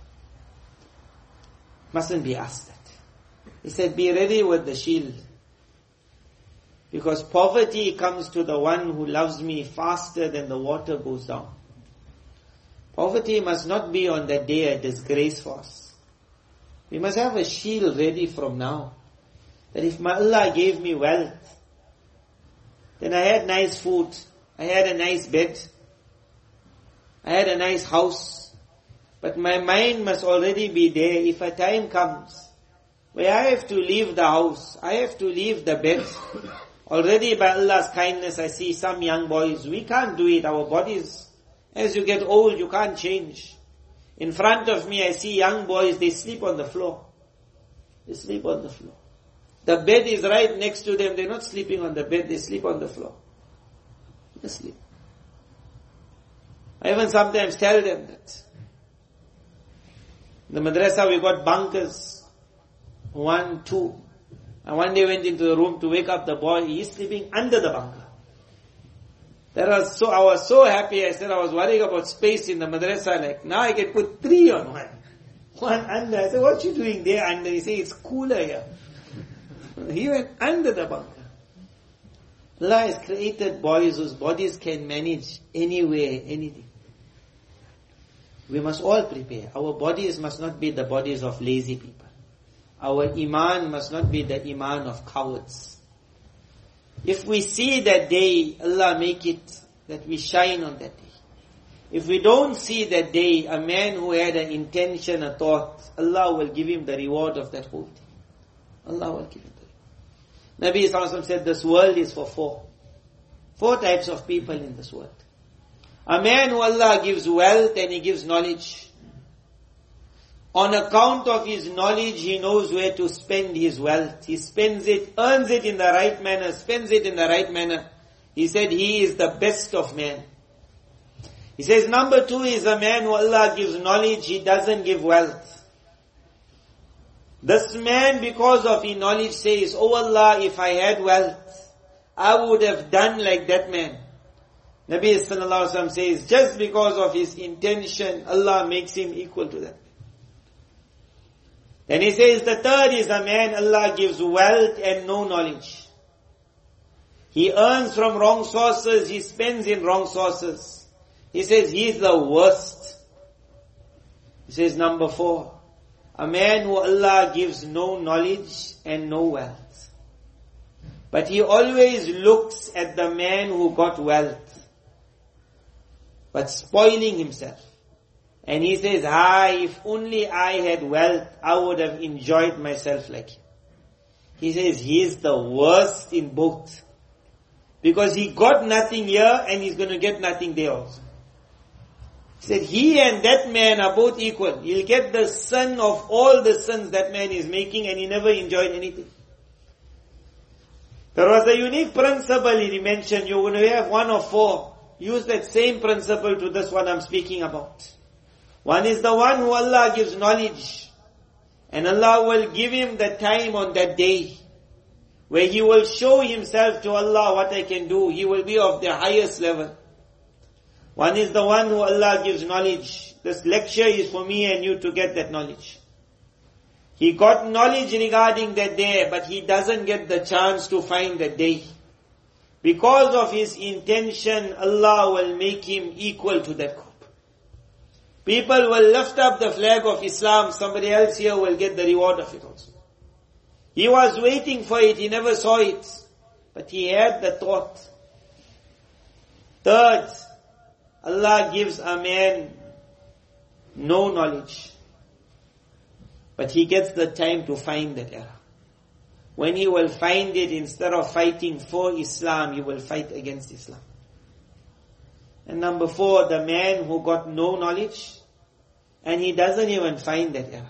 Mustn't be asked that. He said, be ready with the shield. Because poverty comes to the one who loves me faster than the water goes down. Poverty must not be on that day a disgrace for us. We must have a shield ready from now. That if my Allah gave me wealth, then I had nice food, I had a nice bed, I had a nice house, but my mind must already be there. If a time comes where I have to leave the house, I have to leave the bed, already by Allah's kindness I see some young boys, we can't do it, our bodies, as you get old you can't change. In front of me I see young boys, they sleep on the floor. They sleep on the floor. The bed is right next to them, they're not sleeping on the bed, they sleep on the floor. They sleep. I even sometimes tell them that. In the madrasa we got bunkers, 1, 2. And one day I went into the room to wake up the boy, he's sleeping under the bunker. I was so happy, I said I was worrying about space in the madrasa, like now I can put 3 on one. One under. I said, what you doing there under? He said, it's cooler here. He went under the bunker. Allah has created boys whose bodies can manage anywhere, anything. We must all prepare. Our bodies must not be the bodies of lazy people. Our iman must not be the iman of cowards. If we see that day, Allah make it that we shine on that day. If we don't see that day, a man who had an intention, a thought, Allah will give him the reward of that whole thing. Allah will give him the reward. Nabi Sallallahu Alaihi Wasallam said this world is for 4. 4 types of people in this world. A man who Allah gives wealth and He gives knowledge. On account of his knowledge, he knows where to spend his wealth. He spends it, earns it in the right manner, spends it in the right manner. He said he is the best of men. He says number 2 is a man who Allah gives knowledge, he doesn't give wealth. This man, because of his knowledge, says, oh Allah, if I had wealth, I would have done like that man. Nabi Sallallahu Alaihi Wasallam says, just because of his intention, Allah makes him equal to that. Then he says the 3rd is a man Allah gives wealth and no knowledge. He earns from wrong sources, he spends in wrong sources. He says he is the worst. He says number 4, a man who Allah gives no knowledge and no wealth. But he always looks at the man who got wealth, but spoiling himself. And he says, if only I had wealth, I would have enjoyed myself like him. He says, he is the worst in both. Because he got nothing here and he's going to get nothing there also. He said, he and that man are both equal. He'll get the sin of all the sins that man is making and he never enjoyed anything. There was a unique principle he mentioned. You're going to have 1 or 4. Use that same principle to this one I'm speaking about. One is the one who Allah gives knowledge. And Allah will give him the time on that day where he will show himself to Allah what I can do. He will be of the highest level. One is the one who Allah gives knowledge. This lecture is for me and you to get that knowledge. He got knowledge regarding that day, but he doesn't get the chance to find that day. Because of his intention, Allah will make him equal to that group. People will lift up the flag of Islam, somebody else here will get the reward of it also. He was waiting for it, he never saw it. But he had the thought. Third, Allah gives a man no knowledge. But he gets the time to find that error. When he will find it, instead of fighting for Islam, he will fight against Islam. And number 4, the man who got no knowledge, and he doesn't even find that error.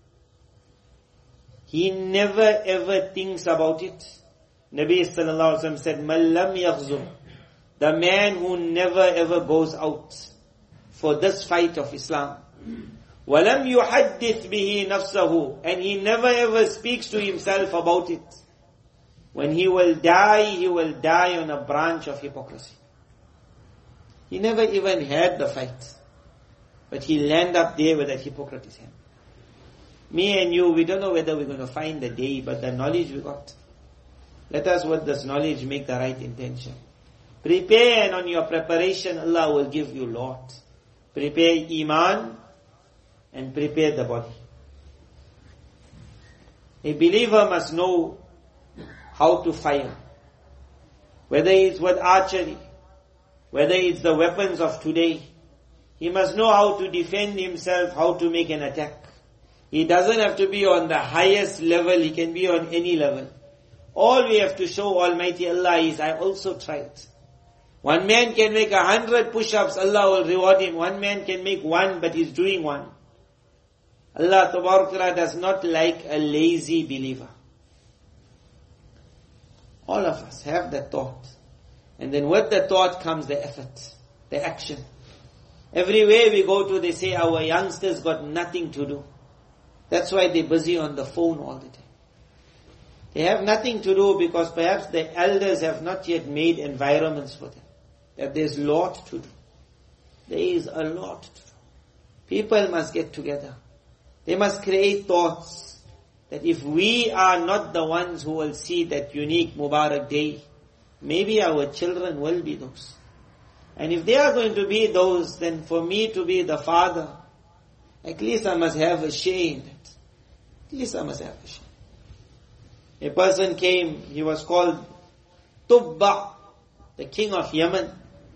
He never ever thinks about it. Nabi sallallahu alaihi wasallam said, "Man lam yaghzum," the man who never ever goes out for this fight of Islam. وَلَمْ يُحَدِّثْ بِهِ نَفْسَهُ, and he never ever speaks to himself about it. When he will die on a branch of hypocrisy. He never even had the fight. But he'll end up there with that hypocrite is him. Me and you, we don't know whether we're going to find the day, but the knowledge we got. Let us with this knowledge make the right intention. Prepare, and on your preparation, Allah will give you lot. Prepare Iman, and prepare the body. A believer must know how to fire. Whether it's with archery, whether it's the weapons of today, he must know how to defend himself, how to make an attack. He doesn't have to be on the highest level, he can be on any level. All we have to show Almighty Allah is, I also tried. One man can make 100 push-ups, Allah will reward him. One man can make 1, but he's doing 1. Allah Tabarak does not like a lazy believer. All of us have that thought. And then with the thought comes the effort, the action. Everywhere we go to, they say our youngsters got nothing to do. That's why they're busy on the phone all the time. They have nothing to do because perhaps the elders have not yet made environments for them. That there's a lot to do. There is a lot to do. People must get together. They must create thoughts that if we are not the ones who will see that unique Mubarak day, maybe our children will be those. And if they are going to be those, then for me to be the father, at least I must have a share in it. At least I must have a share. A person came, he was called Tubba, the king of Yemen.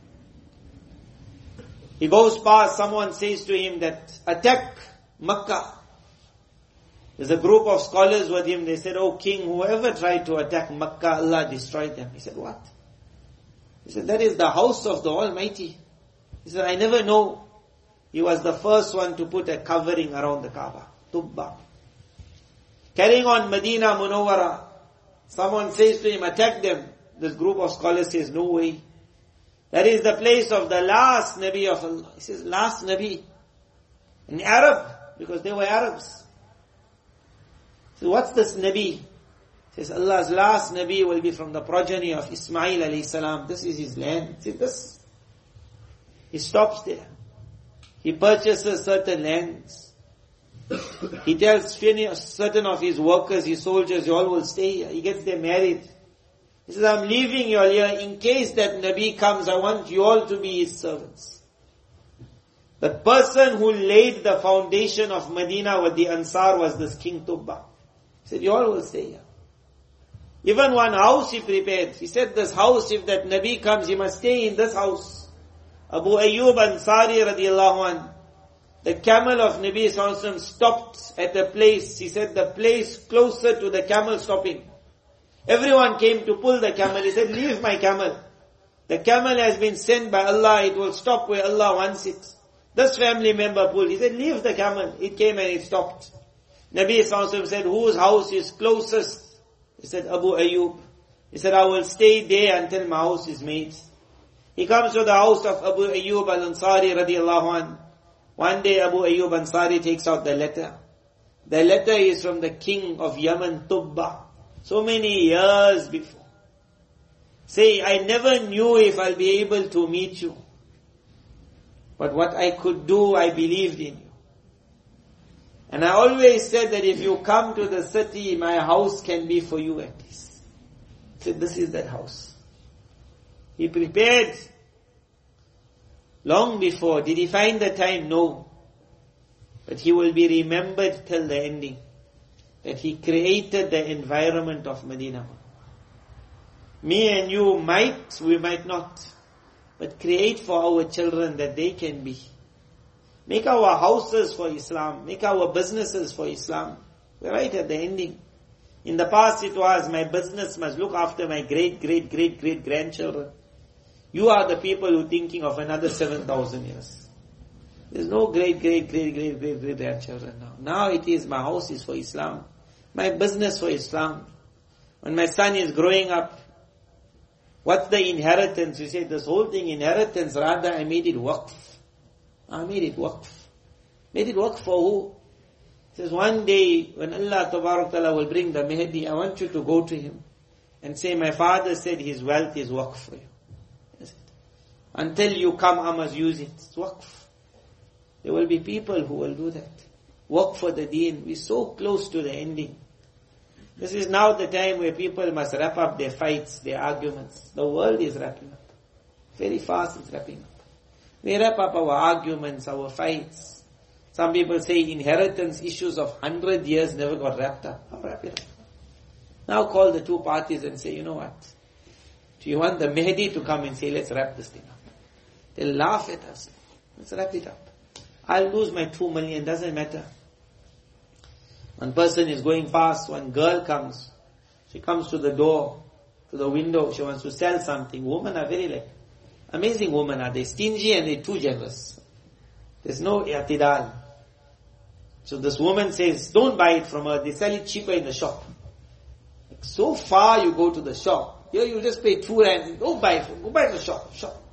He goes past, someone says to him that, attack Makkah. There's a group of scholars with him, they said, "Oh king, whoever tried to attack Makkah, Allah destroyed them." He said, "What?" He said, "That is the house of the Almighty." He said, "I never know." He was the first one to put a covering around the Kaaba. Tubba. Carrying on Medina Munawwara, someone says to him, "Attack them." This group of scholars says, "No way. That is the place of the last Nabi of Allah." He says, "Last Nabi." An Arab, because they were Arabs. So what's this Nabi? He says, Allah's last Nabi will be from the progeny of Ismail alayhi salam. This is his land. See this? He stops there. He purchases certain lands. He tells certain of his workers, his soldiers, you all will stay here. He gets them married. He says, I'm leaving you all here. In case that Nabi comes, I want you all to be his servants. The person who laid the foundation of Medina with the Ansar was this King Tubba. He said, you all will stay here. Even one house he prepared. He said, this house, if that Nabi comes, he must stay in this house. Abu Ayyub Ansari radiallahu anh, the camel of Nabi sallallahu alaihi wasallam stopped at a place. He said, the place closer to the camel stopping. Everyone came to pull the camel. He said, leave my camel. The camel has been sent by Allah. It will stop where Allah wants it. This family member pulled. He said, leave the camel. It came and it stopped. Nabi sallallahu alaihi wasallam said, whose house is closest? He said, Abu Ayyub. He said, I will stay there until my house is made. He comes to the house of Abu Ayyub al-Ansari radiallahu anh. One day Abu Ayyub Ansari takes out the letter. The letter is from the king of Yemen, Tubba. So many years before. Say, I never knew if I'll be able to meet you. But what I could do, I believed in you. And I always said that if you come to the city, my house can be for you at least. He said, this is that house. He prepared long before. Did he find the time? No. But he will be remembered till the ending. that He created the environment of Medina. Me and you we might not, but create for our children that they can be. Make our houses for Islam, make our businesses for Islam. We're right at the ending. In the past it was, my business must look after my great grandchildren. You are the people who are thinking of another 7,000 years. There's no great grandchildren now. Now it is, my house is for Islam. My business for Islam. When my son is growing up, what's the inheritance? You say, this whole thing, inheritance, rather I made it waqf. Made it waqf for who? He says, one day when Allah Tabarak Ta'ala will bring the Mahdi, I want you to go to him and say, my father said his wealth is waqf for you. Until you come, I must use it. It's waqf. There will be people who will do that. Work for the deen. We're so close to the ending. This is now the time where people must wrap up their fights, their arguments. The world is wrapping up. Very fast it's wrapping up. We wrap up our arguments, our fights. Some people say inheritance issues of 100 years never got wrapped up. I'll wrap it up. Now call the two parties and say, you know what? Do you want the Mahdi to come and say, let's wrap this thing up? They'll laugh at us. Let's wrap it up. I'll lose my 2 million, doesn't matter. One person is going past, one girl comes. She comes to the door, to the window, she wants to sell something. Women are very amazing women are. They're stingy and they're too generous. There's no i'tidal. So this woman says, don't buy it from her, they sell it cheaper in the shop. So far you go to the shop. Here you just pay 2 rand, go buy it, go buy the shop.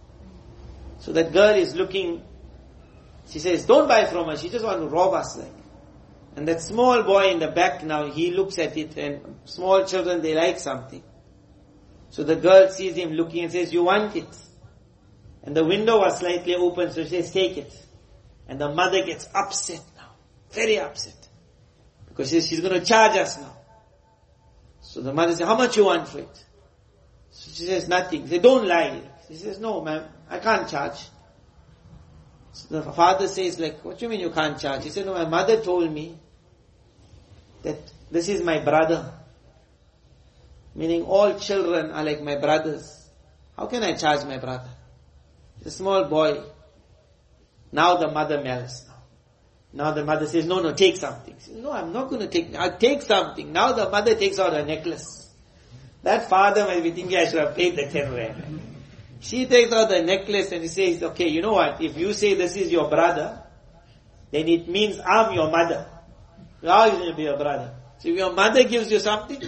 So that girl is looking, she says, don't buy from her, she just wants to rob us And that small boy in the back now, he looks at it, and small children, they like something. So the girl sees him looking and says, you want it? And the window was slightly open, so she says, take it. And the mother gets upset now, very upset. Because she's going to charge us now. So the mother says, how much you want for it? So she says, nothing. They don't lie. She says, no ma'am, I can't charge. So the father says, what do you mean you can't charge? He said, no, my mother told me that this is my brother. Meaning all children are like my brothers. How can I charge my brother? The small boy. Now the mother melts. Now the mother says, no, take something. She says, no, I'm not going to take, I'll take something. Now the mother takes out a necklace. That father might be thinking, I should have paid the 10 rand. She takes out the necklace and he says, okay, you know what, if you say this is your brother, then it means I'm your mother. How is it going to be your brother? So if your mother gives you something,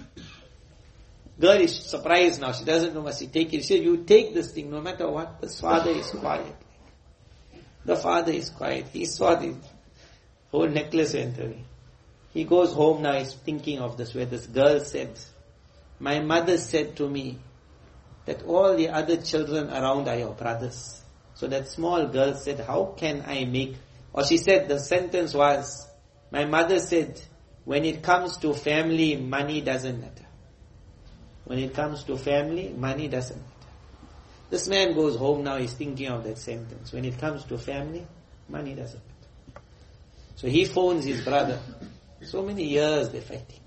girl is surprised now, she doesn't know what she take it. She says, you take this thing no matter what. The father is quiet. The father is quiet. He saw the whole necklace went away. He goes home now, he's thinking of this, where this girl said, my mother said to me, that all the other children around are your brothers. So that small girl said, how can I make, or she said, the sentence was, my mother said, when it comes to family, money doesn't matter. When it comes to family, money doesn't matter. This man goes home now, he's thinking of that sentence. When it comes to family, money doesn't matter. So he phones his brother. So many years they're fighting.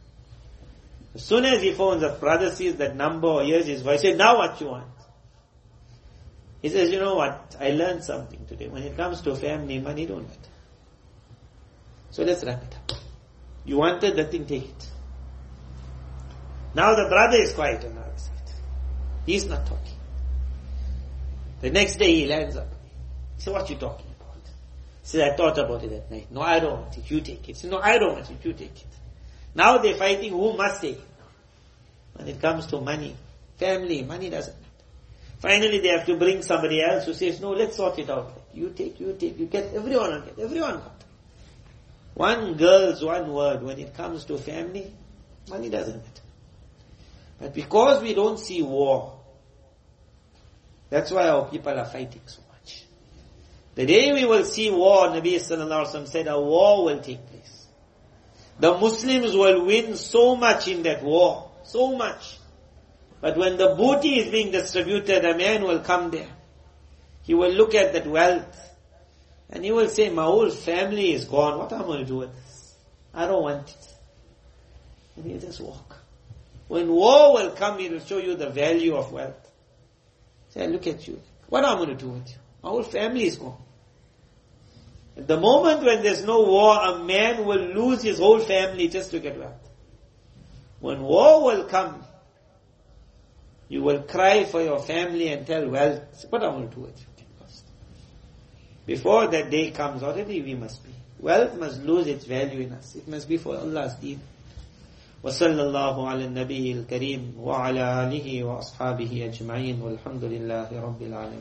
As soon as he phones, the brother sees that number or hears his voice, he says, now what you want? He says, you know what, I learned something today. When it comes to family, money don't matter. So let's wrap it up. You wanted the thing, take it. Now the brother is quiet on the other side. He's not talking. The next day he lands up. He said, what are you talking about? He said, I thought about it at night. No, I don't want it, you take it. He said, no, I don't want it, you take it. Now they're fighting who must take it. When it comes to money, family, money doesn't matter. Finally they have to bring somebody else who says, no, let's sort it out. You take, you get, everyone will get, everyone got. One girl's one word, when it comes to family, money doesn't matter. But because we don't see war, that's why our people are fighting so much. The day we will see war, Nabi Sallallahu Alaihi Wasallam said, a war will take place. The Muslims will win so much in that war. So much. But when the booty is being distributed, a man will come there. He will look at that wealth. And he will say, my whole family is gone. What am I going to do with this? I don't want it. and you just walk. When war will come, it will show you the value of wealth. Say, look at you. What am I going to do with you? My whole family is gone. At the moment when there's no war, a man will lose his whole family just to get wealth. When war will come, you will cry for your family and tell wealth, what am I going to do with you? Before that day comes, already we must be. Wealth must lose its value in us. It must be for Allah's deen. وصلى الله على النبي الكريم وعلى آله وأصحابه أجمعين والحمد لله رب العالمين.